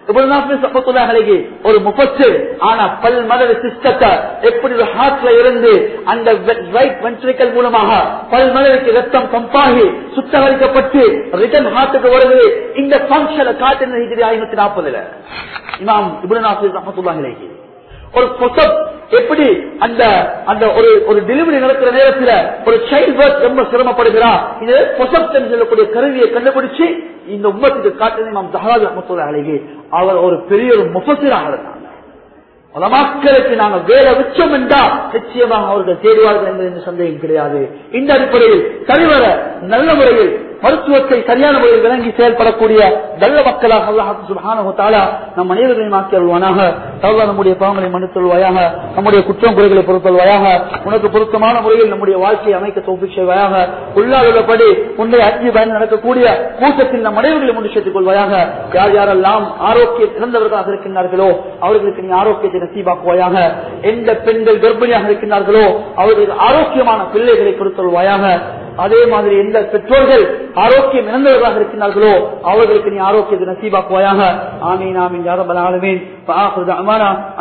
ஒரு முஃபஸ்ஸிர், ஆனா பல்மடல் சிஸ்டத்தை எப்படி ஹார்ட்ல இருந்து அந்த ரைட் வென்ட்ரிக்கல் மூலமாக பல்மடலுக்கு ரத்தம் பம்பாகி சுத்தகரிக்கப்பட்டு ரிட்டன் ஹார்ட்டுக்கு வருது. இந்த பங்கனை காட்டின ஹிஜ்ரி ஐநூத்தி நாற்பதுல இமாம் இப்னு நாசிர் ரஹ்மத்துல்லாஹி அலைஹி ஒரு பொசப் எப்படி அந்த அந்த ஒரு ஒரு டெலிவரி நடக்கிற நேரத்தில் ஒரு சைல்ட் பர்த் ரொம்ப சிரமப்படுகிறா, இது பொசப் சொல்லக்கூடிய கருவியை கண்டுபிடிச்சு இந்த உம்மத்துக்கு காட்டின இமாம் ஸஹாபி ரஹ்மத்துல்லாஹி அலைஹி அவர் ஒரு பெரிய ஒரு முஃபஸ்ஸிராக இருந்தாங்க. உலமாக்களுக்கு நாங்க வேலை வச்சோம் என்றா நிச்சயமாக அவர்கள் தேடுவார்கள் என்பது சந்தேகம் கிடையாது. இந்த அடிப்படையில் சரிவர நல்ல முறையில் மருத்துவத்தை சரியான முறையில் விளங்கி செயல்படக்கூடிய நல்ல மக்களாக அல்லாஹ் சுப்ஹானஹு வ தஆலா நம் அனைவரையும் ஆக்கி அருள்வானாக. அல்லாஹ் நம்முடைய பாவங்களை மன்னித்தருள்வாயாக, நம்முடைய குற்றம் குறைகளை பொறுத்தல்வாயாக, உனக்கு பொருத்தமான முறையில் நம்முடைய வாழ்க்கையை அமைக்க தௌஃபீக் செய்வாயாக. உள்ளாலுள்ளபடி உன்னை அஞ்சி பயந்து நடக்கக்கூடிய கூட்டத்தில் நம் அனைவர்களை முன் சேர்த்துக் கொள்வாயாக. யார் யாரெல்லாம் ஆரோக்கியம் இழந்தவர்களாக இருக்கின்றார்களோ அவர்களுக்கு நீ ஆரோக்கியத்தை நசீபாக்குவாயாக. எந்த பெண்கள் கர்ப்பிணியாக இருக்கின்றார்களோ அவர்களுக்கு ஆரோக்கியமான பிள்ளைகளை கொடுத்தல்வாயாக. அதே மாதிரி எந்த பெற்றோர்கள் ஆரோக்கியம் இழந்தவர்களாக இருக்கின்றார்களோ அவர்களுக்கு நீ ஆரோக்கியத்தை நசீபாக்குவாயாக. ஆமீன் ஆமீன் யா ரப்பல் ஆலமீன்.